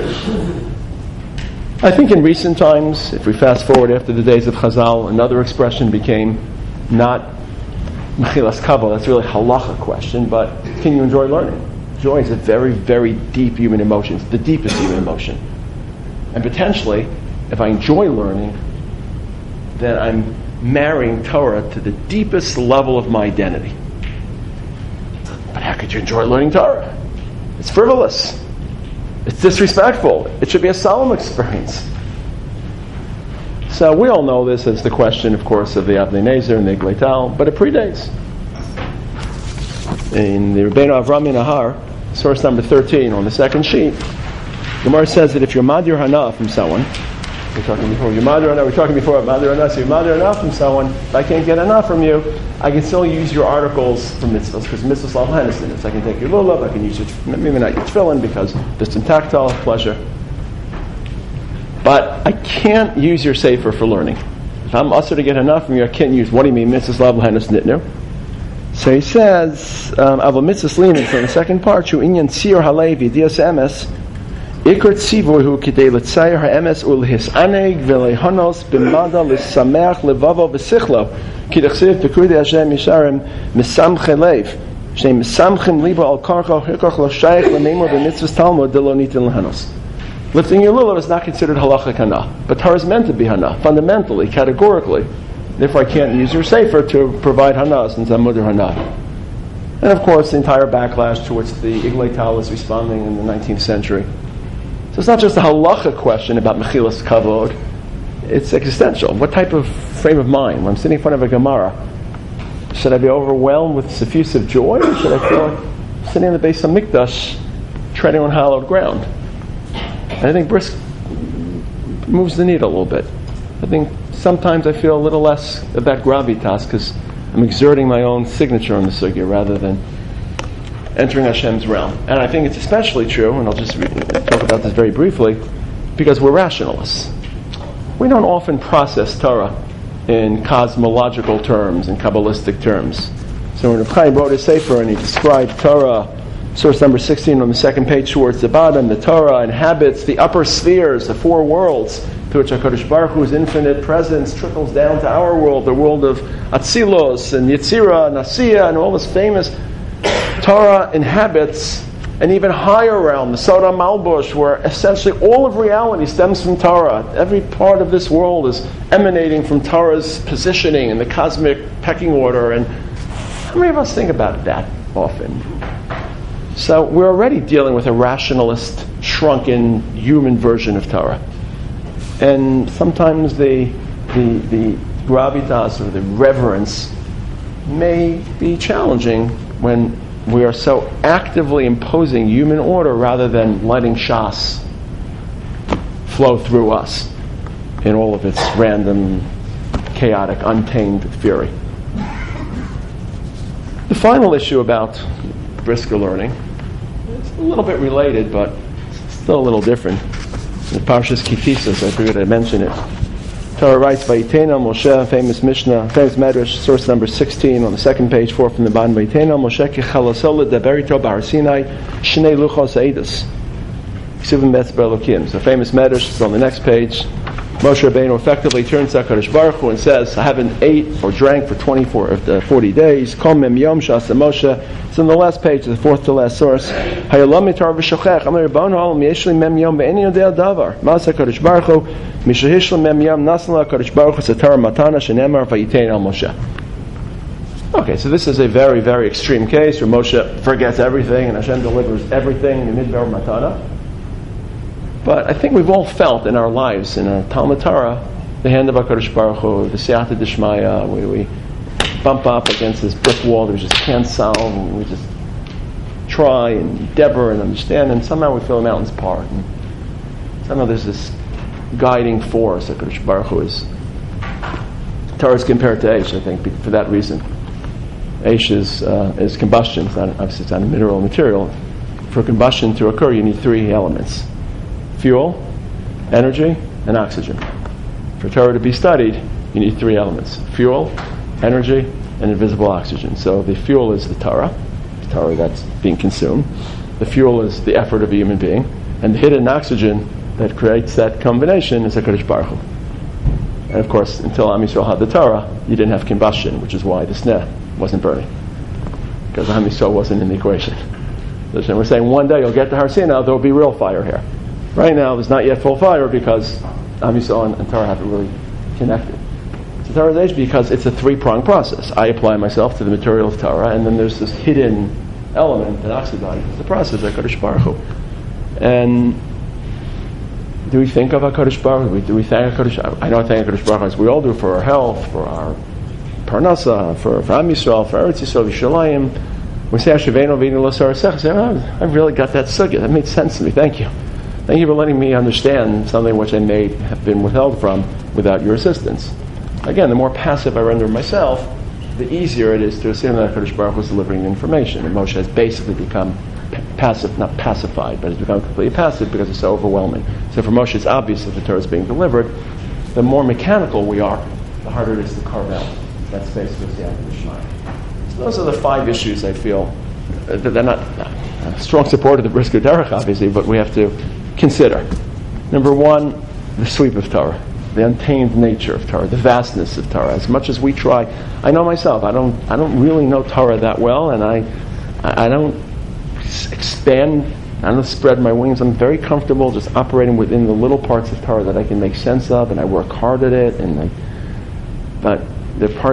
I think in recent times, if we fast forward after the days of Chazal, another expression became not Mechilas Kabbalah. That's really a halacha question, but can you enjoy learning? Joy is a very, very deep human emotion. It's the deepest human emotion. And potentially, if I enjoy learning, then I'm marrying Torah to the deepest level of my identity. But how could you enjoy learning Torah? It's frivolous. It's disrespectful. It should be a solemn experience. So we all know this as the question, of course, of the Avnei Nezer and the Iglei Tal, but it predates. In the Rebbeinu Avram Nahar, source number 13 on the second sheet, Gemara says that if you're Madir Hana from someone, we're talking before about Madir Hana, so you're Madir Hana from someone, if I can't get enough from you, I can still use your articles for mitzvahs, because mitzvahs lav hanis in it. So I can take your lulav, I can use your, maybe not your tefillin, because there's some tactile pleasure. But I can't use your sefer for learning. If I'm usher to get enough from you, I can't use. What do you mean, mitzvahs lav l'hainus nitnu? So he says, "Avol mitzvahs linin." So in the second part, "Shu inyan tzir halevi dias emes ikar tzivoy hu kidei l'tzayir ha'emes ul'hisaneg v'leihanos b'mada l'sameach levavo v'sichlo kidachsiv b'kudei Hashem yisharim misamche lev shnei misamchim liba al karcha hikach l'shayich l'neimor b'mitzvahs talmud delo nitin l'hanos." Lifting your lulav is not considered halachic hana, but Torah is meant to be hana, fundamentally, categorically. Therefore, I can't use your sefer to provide hana since I'm mudar hana. And of course, the entire backlash towards the Iglei Tal is responding in the 19th century. So it's not just a halacha question about mechilas kavod; it's existential. What type of frame of mind? When I'm sitting in front of a Gemara, should I be overwhelmed with suffusive joy, or should I feel like sitting in the base of Mikdash, treading on hallowed ground? And I think brisk moves the needle a little bit. I think sometimes I feel a little less of that gravitas because I'm exerting my own signature on the sugya rather than entering Hashem's realm. And I think it's especially true, and I'll just talk about this very briefly, because we're rationalists. We don't often process Torah in cosmological terms, in Kabbalistic terms. So when Reb Chaim wrote his sefer and he described Torah, source number 16 on the second page towards the bottom, the Torah inhabits the upper spheres, the four worlds, through which HaKadosh Baruch Hu's infinite presence trickles down to our world, the world of Atzilos and Yetzirah and Asiya and all this famous. Torah inhabits an even higher realm, the Sodom Malbush, where essentially all of reality stems from Torah. Every part of this world is emanating from Torah's positioning in the cosmic pecking order. And how many of us think about that often? So we're already dealing with a rationalist, shrunken, human version of Torah. And sometimes the gravitas or the reverence may be challenging when we are so actively imposing human order rather than letting Shas flow through us in all of its random, chaotic, untamed fury. The final issue about Brisker learning, it's a little bit related, but still a little different. The Parshas Kifisos, I figured I'd mention it. Torah writes, Vayitena Moshe, famous Mishnah, famous Medrash, source number 16 on the second page, 4 from the bottom. Vayitena Moshe kechalasola deberito bar Sinai shnei luchos eidos ksuvim betzber Elokim. So famous Medrash is on the next page. Moshe Rabbeinu effectively turns to HaKadosh Baruch Hu and says, I haven't ate or drank for 40 days. Kol mem yom shasa Moshe. It's in the last page, the fourth to last source. Hayalam mitar v'shochech. Amar Rebbeinu Olam yeshli mem yom ve'eni yodei davar. Mas HaKadosh Baruch Hu mishahishli mem yom nasan HaKadosh Baruch Hu satar matana shenemar vayitein al Moshe. Okay, so this is a very, very extreme case where Moshe forgets everything and Hashem delivers everything in the midbar matana. But I think we've all felt in our lives, in our Talmud Torah, the hand of HaKadosh Baruch Hu, the Siyata D'Shmaya, where we bump up against this brick wall that we just can't solve, and we just try and endeavor and understand, and somehow we feel the mountains part. And somehow there's this guiding force that HaKadosh Baruch Hu is. Torah is compared to Eish, I think, for that reason. Eish is combustion. Obviously, it's not a mineral material. For combustion to occur, you need three elements. Fuel, energy, and oxygen. For Torah to be studied, you need three elements. Fuel, energy, and invisible oxygen. So the fuel is the Torah that's being consumed. The fuel is the effort of a human being. And the hidden oxygen that creates that combination is HaKadosh Baruch Hu. And of course, until Am Yisrael had the Torah, you didn't have combustion, which is why the sneh wasn't burning. Because Am Yisrael wasn't in the equation. So we're saying one day you'll get to Har Sinai, there will be real fire here. Right now, there's not yet full fire because Am Yisrael and Torah haven't really connected. So Torah is because it's a three-pronged process. I apply myself to the material of Torah, and then there's this hidden element that oxidizes the process of HaKadosh Baruch Hu. And do we think of HaKadosh Baruch Hu? Do we thank HaKadosh? I know I thank HaKadosh Baruch Hu as we all do for our health, for our parnasa, for Am Yisrael, for Eretz Yisrael, Yishalayim. We say Hashavenu V'inu Lo Sarasech. I say, I really got that sugya. That made sense to me. Thank you. Thank you for letting me understand something which I may have been withheld from without your assistance. Again, the more passive I render myself, the easier it is to assume that HaKadosh Baruch Hu is delivering the information. And Moshe has basically become not pacified, but has become completely passive because it's so overwhelming. So for Moshe, it's obvious that the Torah is being delivered. The more mechanical we are, the harder it is to carve out that space for Siyata D'Shmaya. So those are the 5 issues I feel that they're not a strong supporter of the Brisker Derech, obviously, but we have to consider. Number 1, the sweep of Torah, the untamed nature of Torah, the vastness of Torah. As much as we try, I know myself, I don't really know Torah that well, and I don't expand, I don't spread my wings. I'm very comfortable just operating within the little parts of Torah that I can make sense of, and I work hard at it. But there are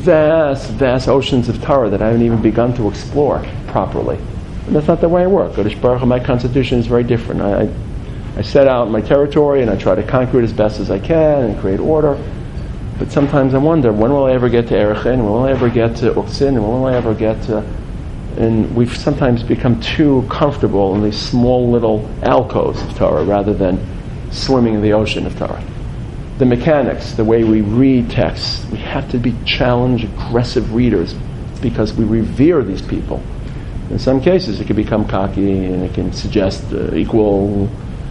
vast oceans of Torah that I haven't even begun to explore properly. And that's not the way I work. Kodesh Baruch Hu, my constitution is very different. I set out my territory and I try to conquer it as best as I can and create order. But sometimes I wonder, when will I ever get to Erechin? When will I ever get to Uktzin? And when will I ever get to... And we've sometimes become too comfortable in these small little alcoves of Torah rather than swimming in the ocean of Torah. The mechanics, the way we read texts, we have to be challenged, aggressive readers because we revere these people. In some cases, it can become cocky and it can suggest equal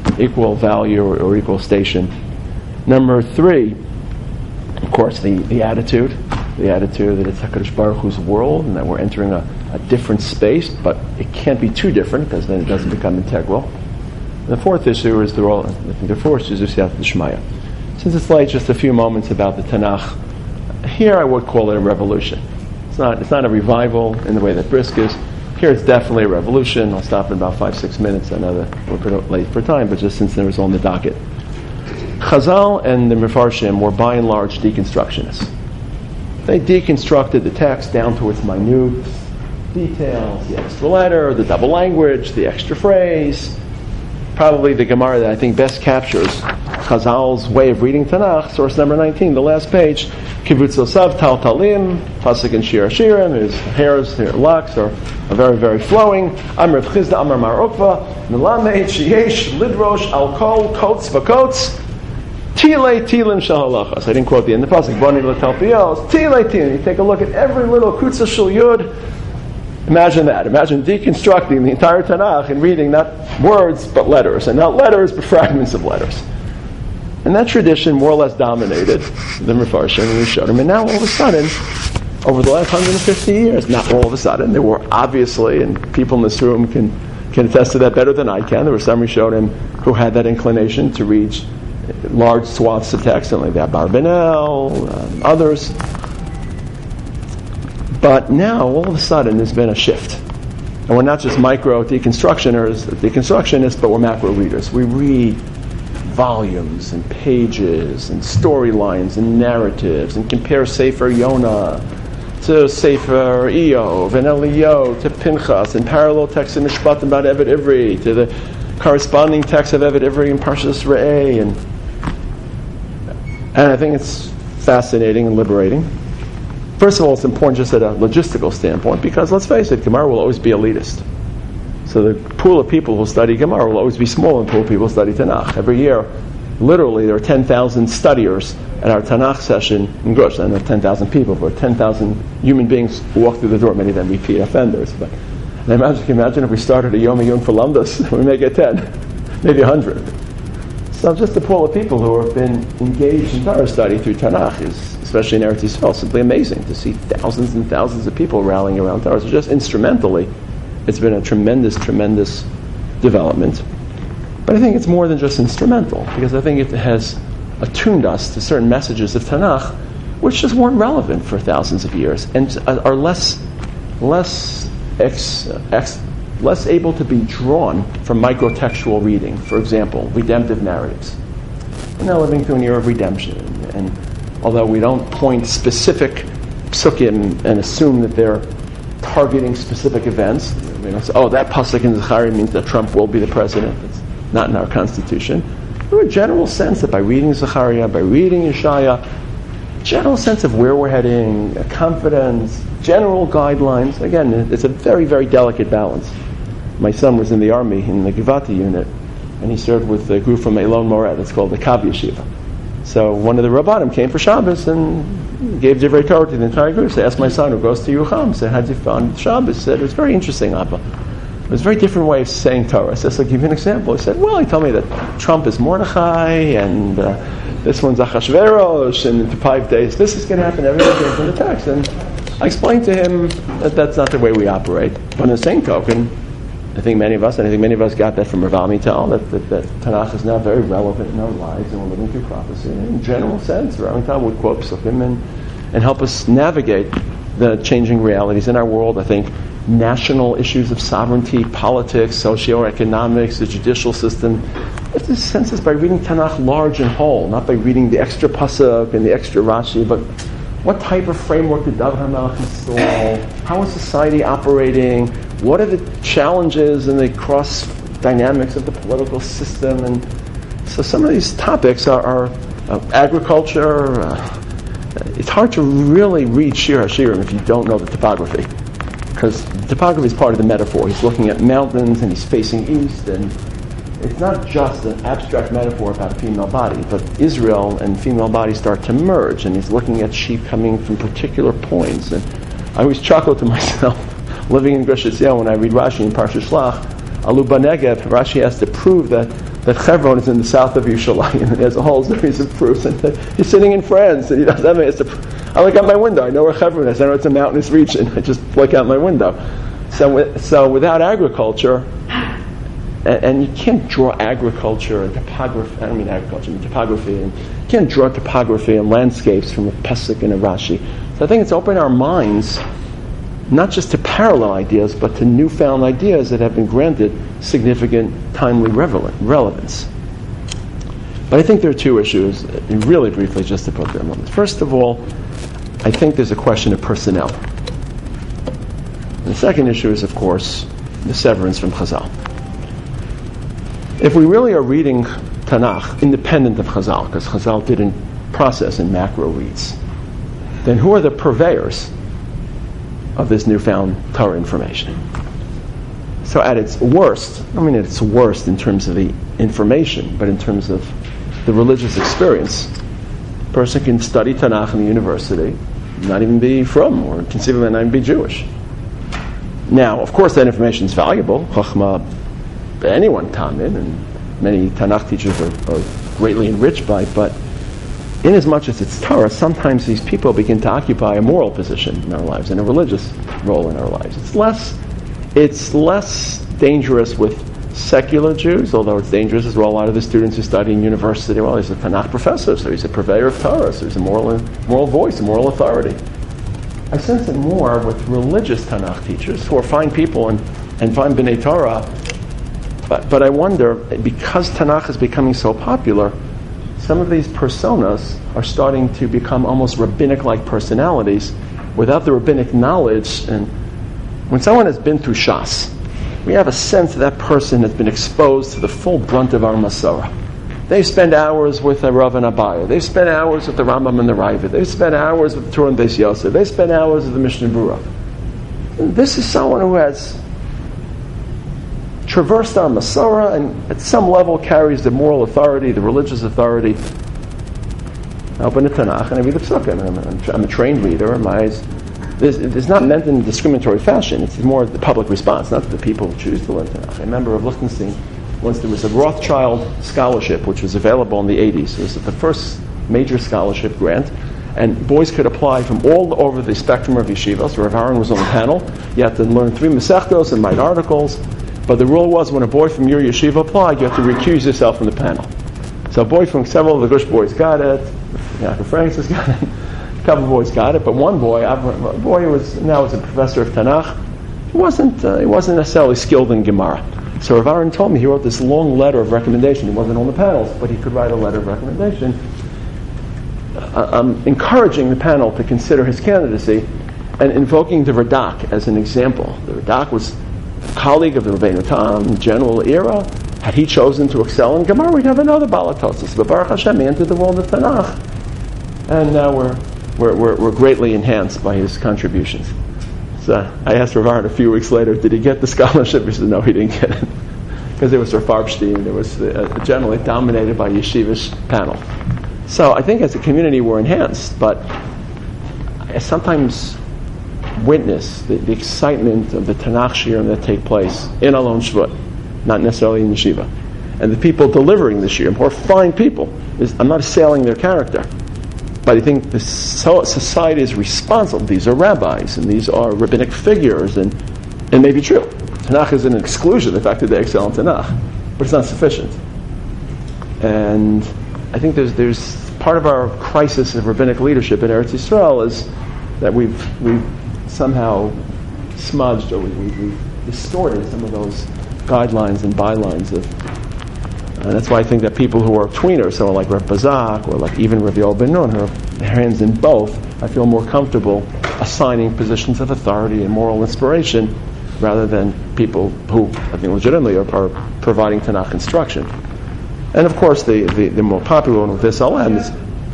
value or equal station. Number 3, of course, the attitude that it's HaKadosh Baruch Hu's world and that we're entering a different space, but it can't be too different because then it doesn't become integral. And the 4th issue is the 4th issue is Siyata D'Shmaya. Since it's like just a few moments about the Tanakh, here I would call it a revolution. It's not a revival in the way that Brisk is. Here it's definitely a revolution. I'll stop in about 5-6 minutes. I know that we're pretty late for time, but just since there was on the docket. Chazal and the Mefarshim were by and large deconstructionists. They deconstructed the text down to its minute details, the extra letter, the double language, the extra phrase. Probably the Gemara that I think best captures Chazal's way of reading Tanakh, source number 19, the last page. Kivutz Osav Tal Talim, Pasuk and Shir Hashirim, his hairs, his locks are very, very flowing. Amr Chizda, Amr Mar Ukva, Melamed, Sheyesh, Lidrosh, Al Kol, Kots, Vakots, Tile, Tilim, Shahalachas. I didn't quote the end of the Pasuk, Boni L'Talpios, Tile, Tilim. You take a look at every little Kutza Shul Yud. Imagine that. Imagine deconstructing the entire Tanakh and reading not words but letters, and not letters but fragments of letters. And that tradition more or less dominated the Mefarshim and the Rishonim. And now all of a sudden, over the last 150 years, not all of a sudden, there were obviously, and people in this room can attest to that better than I can, there were some Rishonim who had that inclination to read large swaths of text, like the Abarbanel, others. But now, all of a sudden, there's been a shift. And we're not just micro deconstructionists, but we're macro readers. We read volumes and pages and storylines and narratives and compare Sefer Yonah to Sefer Eov and Eliyahu to Pinchas and parallel texts in Mishpatim about Eved Ivri to the corresponding text of Eved Ivri in Parshas Re'eh. And I think it's fascinating and liberating. First of all, it's important just at a logistical standpoint because, let's face it, Gemara will always be elitist. So the pool of people who study Gemara will always be small, and the pool of people who study Tanakh. Every year, literally, there are 10,000 studiers at our Tanakh session in Gush. I know 10,000 people, but 10,000 human beings who walk through the door, many of them repeat offenders. But can you imagine if we started a Yom Yom for Lumdus? We may get 10, maybe 100. So just the pool of people who have been engaged in Torah study through Tanakh is, especially in Eretz Yisrael, simply amazing to see thousands and thousands of people rallying around Torah. So just instrumentally, it's been a tremendous, tremendous development. But I think it's more than just instrumental, because I think it has attuned us to certain messages of Tanakh which just weren't relevant for thousands of years and are less able to be drawn from microtextual reading. For example, redemptive narratives. We're now living through an era of redemption, and although we don't point specific psukim and assume that they're targeting specific events, we don't say, that pasuk in Zechariah means that Trump will be the president. It's not in our Constitution. There's a general sense that by reading Zechariah, by reading Yeshaya, general sense of where we're heading, confidence, general guidelines. Again, it's a very, very delicate balance. My son was in the army in the Givati unit, and he served with a group from Elon Moreh. It's called the Kav Yeshiva. So one of the Rabbanim came for Shabbos and gave Divrei Torah to the entire group. So I asked my son who goes to Yerucham, said, "How'd you find Shabbos?" He said, "It was very interesting, Abba. It was a very different way of saying Torah. So I'll give you an example. He said, well, he told me that Trump is Mordechai, and this one's Achashverosh, and in 5 days this is going to happen. Everything came from the text. And I explained to him that that's not the way we operate. But on the same token, I think many of us got that from Rav Amital, that Tanakh is now very relevant in our lives, and we're living through prophecy. And in general sense, Rav Amital would quote Psukim and help us navigate the changing realities in our world. I think national issues of sovereignty, politics, socioeconomics, the judicial system, it's a sense by reading Tanakh large and whole, not by reading the extra pasuk and the extra Rashi, but what type of framework did David HaMelech install? How is society operating? What are the challenges and the cross dynamics of the political system? And so some of these topics are agriculture. It's hard to really read Shir HaShirim if you don't know the topography, because the topography is part of the metaphor. He's looking at mountains and he's facing east, and it's not just an abstract metaphor about a female body, but Israel and female bodies start to merge, and he's looking at sheep coming from particular points. And I always chuckle to myself, living in Gush Etzion, when I read Rashi in Parsha Shlach, Alu Banegev, Rashi has to prove that Hebron is in the south of Yerushalayim, and he has a whole series of proofs. And he's sitting in France, and he doesn't have I look out my window. I know where Hebron is. I know it's a mountainous region. I just look out my window. So without agriculture, and you can't draw agriculture and topography. I don't mean agriculture, I mean topography. And you can't draw topography and landscapes from a pasuk and a Rashi. So I think it's opened our minds not just to parallel ideas, but to newfound ideas that have been granted significant, timely relevance. But I think there are two issues, really briefly, just to put them on this. First of all, I think there's a question of personnel. And the second issue is, of course, the severance from Chazal. If we really are reading Tanakh independent of Chazal, because Chazal didn't process in macro reads, then who are the purveyors of this newfound Torah information? So at its worst, it's worst in terms of the information, but in terms of the religious experience, a person can study Tanakh in the university, not even be from, or conceivably not even be Jewish. Now, of course, that information is valuable. Chachma, anyone Talmud, and many Tanakh teachers are greatly enriched by it, but in as much as it's Torah, sometimes these people begin to occupy a moral position in our lives and a religious role in our lives. It's less dangerous with secular Jews, although it's dangerous as well. A lot of the students who study in university, well, he's a Tanakh professor, so he's a purveyor of Torah, so he's a moral voice, a moral authority. I sense it more with religious Tanakh teachers who are fine people and fine B'nai Torah, but I wonder, because Tanakh is becoming so popular, some of these personas are starting to become almost rabbinic-like personalities without the rabbinic knowledge. And when someone has been through Shas, we have a sense that person has been exposed to the full brunt of our Masorah. They spend hours with the Rav and Abaya. They spend hours with the Rambam and the Raavad. They spend hours with the Torah and Beis Yosef. They spend hours with the Mishnah Berurah. This is someone who has traversed our Masorah and at some level carries the moral authority, the religious authority. I open the Tanakh and I read the Psukim. I'm a trained reader. It's not meant in a discriminatory fashion. It's more the public response, not the people who choose to learn Tanakh. I remember of Lichtenstein, once there was a Rothschild scholarship which was available in the 80s. It was the first major scholarship grant, and boys could apply from all over the spectrum of yeshivas. Rav Aaron was on the panel. You had to learn 3 Masechtos and write articles. But the rule was, when a boy from your yeshiva applied, you have to recuse yourself from the panel. So a boy from several of the Gush boys got it. Yaakov Francis got it. A couple of boys got it, but one boy, who was now a professor of Tanakh, he wasn't necessarily skilled in Gemara. So Rav Aaron told me he wrote this long letter of recommendation. He wasn't on the panels, but he could write a letter of recommendation, encouraging the panel to consider his candidacy and invoking the Radak as an example. The Radak was a colleague of the Rabbeinu Tam, general era. Had he chosen to excel in Gemara, we'd have another Balatosis. But Baruch Hashem, he entered the world of Tanakh, and now we're greatly enhanced by his contributions. So I asked Rav Aaron a few weeks later, did he get the scholarship? He said, no, he didn't get it. Because it was Rav Farbstein. It was generally dominated by yeshivish panel. So I think as a community we're enhanced, but sometimes witness the excitement of the Tanakh shiurim that take place in Alon Shvut, not necessarily in yeshiva. And the people delivering the shiurim are fine people. I'm not assailing their character. But I think the society is responsible. These are rabbis, and these are rabbinic figures, and it may be true. Tanakh is an exclusion, the fact that they excel in Tanakh, but it's not sufficient. And I think there's part of our crisis of rabbinic leadership in Eretz Yisrael is that we've somehow smudged or we've distorted some of those guidelines and bylines of. And that's why I think that people who are tweeners, someone like Reb Bazak or like even Rav Yoel Ben Nun, who have their hands in both, I feel more comfortable assigning positions of authority and moral inspiration rather than people who, I think legitimately, are providing Tanakh instruction. And of course, the more popular one with this LM is...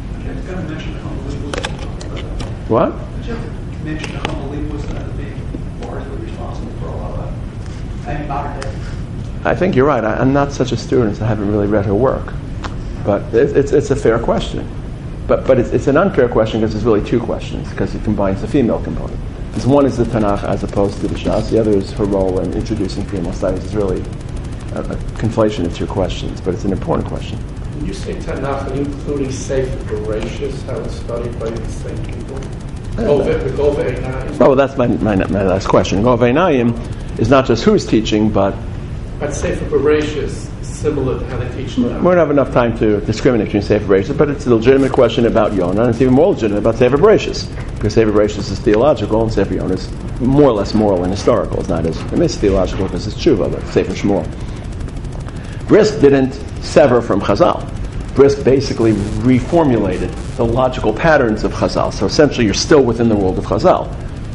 What? Mentioned Hamalin was being largely responsible for a lot of that. Modern day. I think you're right. I'm not such a student, so I haven't really read her work. But it's a fair question. But it's an unfair question because there's really two questions, because it combines the female component. Because one is the Tanakh as opposed to the Shas. The other is her role in introducing female studies. It's really a conflation of two questions, but it's an important question. When you say Tanakh, are you including Sefer Bereshis, how it's studied by the same people? Govei Einayim? Oh, well, that's my last question. Govei Einayim is not just who's teaching, but Sefer Bereshis, similar to how they teach Tanakh. We don't have enough time to discriminate between Sefer Bereshis, but it's a legitimate question about Yonah, and it's even more legitimate about Sefer Bereshis, because Sefer Bereshis is theological, and Sefer Yonah is more or less moral and historical. It's not as, it's theological because it's tshuva, but Sefer Shmuel. Brisk didn't sever from Chazal. Brisk basically reformulated the logical patterns of Chazal. So essentially, you're still within the world of Chazal.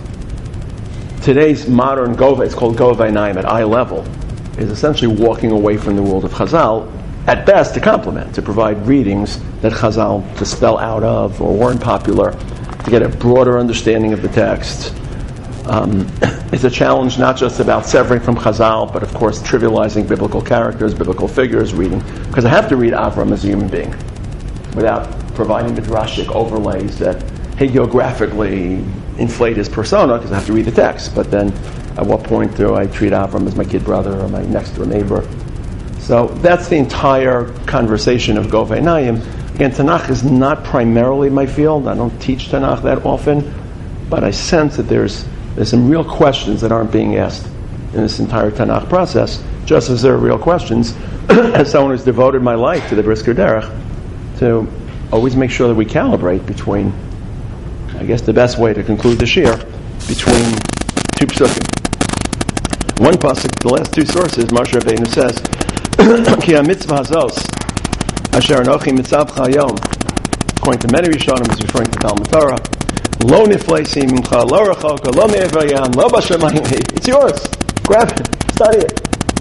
Today's modern Govei, it's called Govei Einayim at eye level, is essentially walking away from the world of Chazal, at best to complement, to provide readings that Chazal to spell out of or weren't popular, to get a broader understanding of the text. It's a challenge not just about severing from Chazal, but of course trivializing biblical characters, biblical figures, reading. Because I have to read Avram as a human being without providing midrashic overlays that hagiographically inflate his persona, because I have to read the text. But then at what point do I treat Avram as my kid brother or my next door neighbor? So that's the entire conversation of Govei Einayim. Again, Tanakh is not primarily my field. I don't teach Tanakh that often, but I sense that there's some real questions that aren't being asked in this entire Tanakh process, just as there are real questions, as someone who's devoted my life to the Brisker Derech, to always make sure that we calibrate between, I guess the best way to conclude the shiur, between two psukim. One pasuk, the last two sources, Moshe Rabbeinu says, Ki ha-mitzvah hazos, asher anochi mitzavcha hayom, according to many Rishonim, is referring to Talmud Torah, Lo nifleisi mincha, lo rechoka, lo me'evayan, lo b'shamayim. It's yours. Grab it. Study it.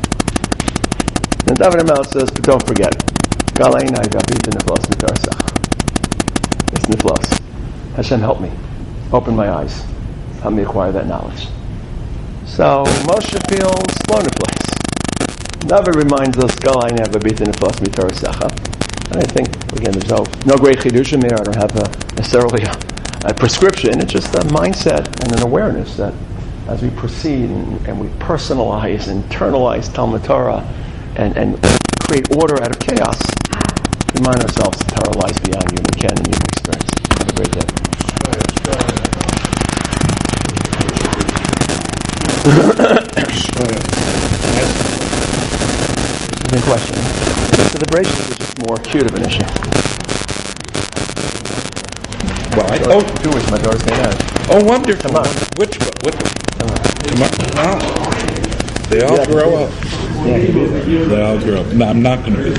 And David HaMelech says, but don't forget, Gal einai v'abita niflos mitarasach. It's niflos. Hashem, help me. Open my eyes. Help me acquire that knowledge. So Moshe feels lo nifles. David reminds us, Gal einai v'abita niflos mitarasach. And I think, again, there's no great chidushim here. I don't have necessarily a prescription. It's just a mindset and an awareness that as we proceed and we personalize, internalize Talmud Torah and create order out of chaos, remind ourselves that Torah lies beyond human ken and human experience. Have a great day. Any question? So the Bereshis is just more acute of an issue. Well, Jewish, my daughter's saying that. oh, wonderful. Come on. Which one? Come on. They all grow up. Yeah, They all grow up. No, I'm not going to be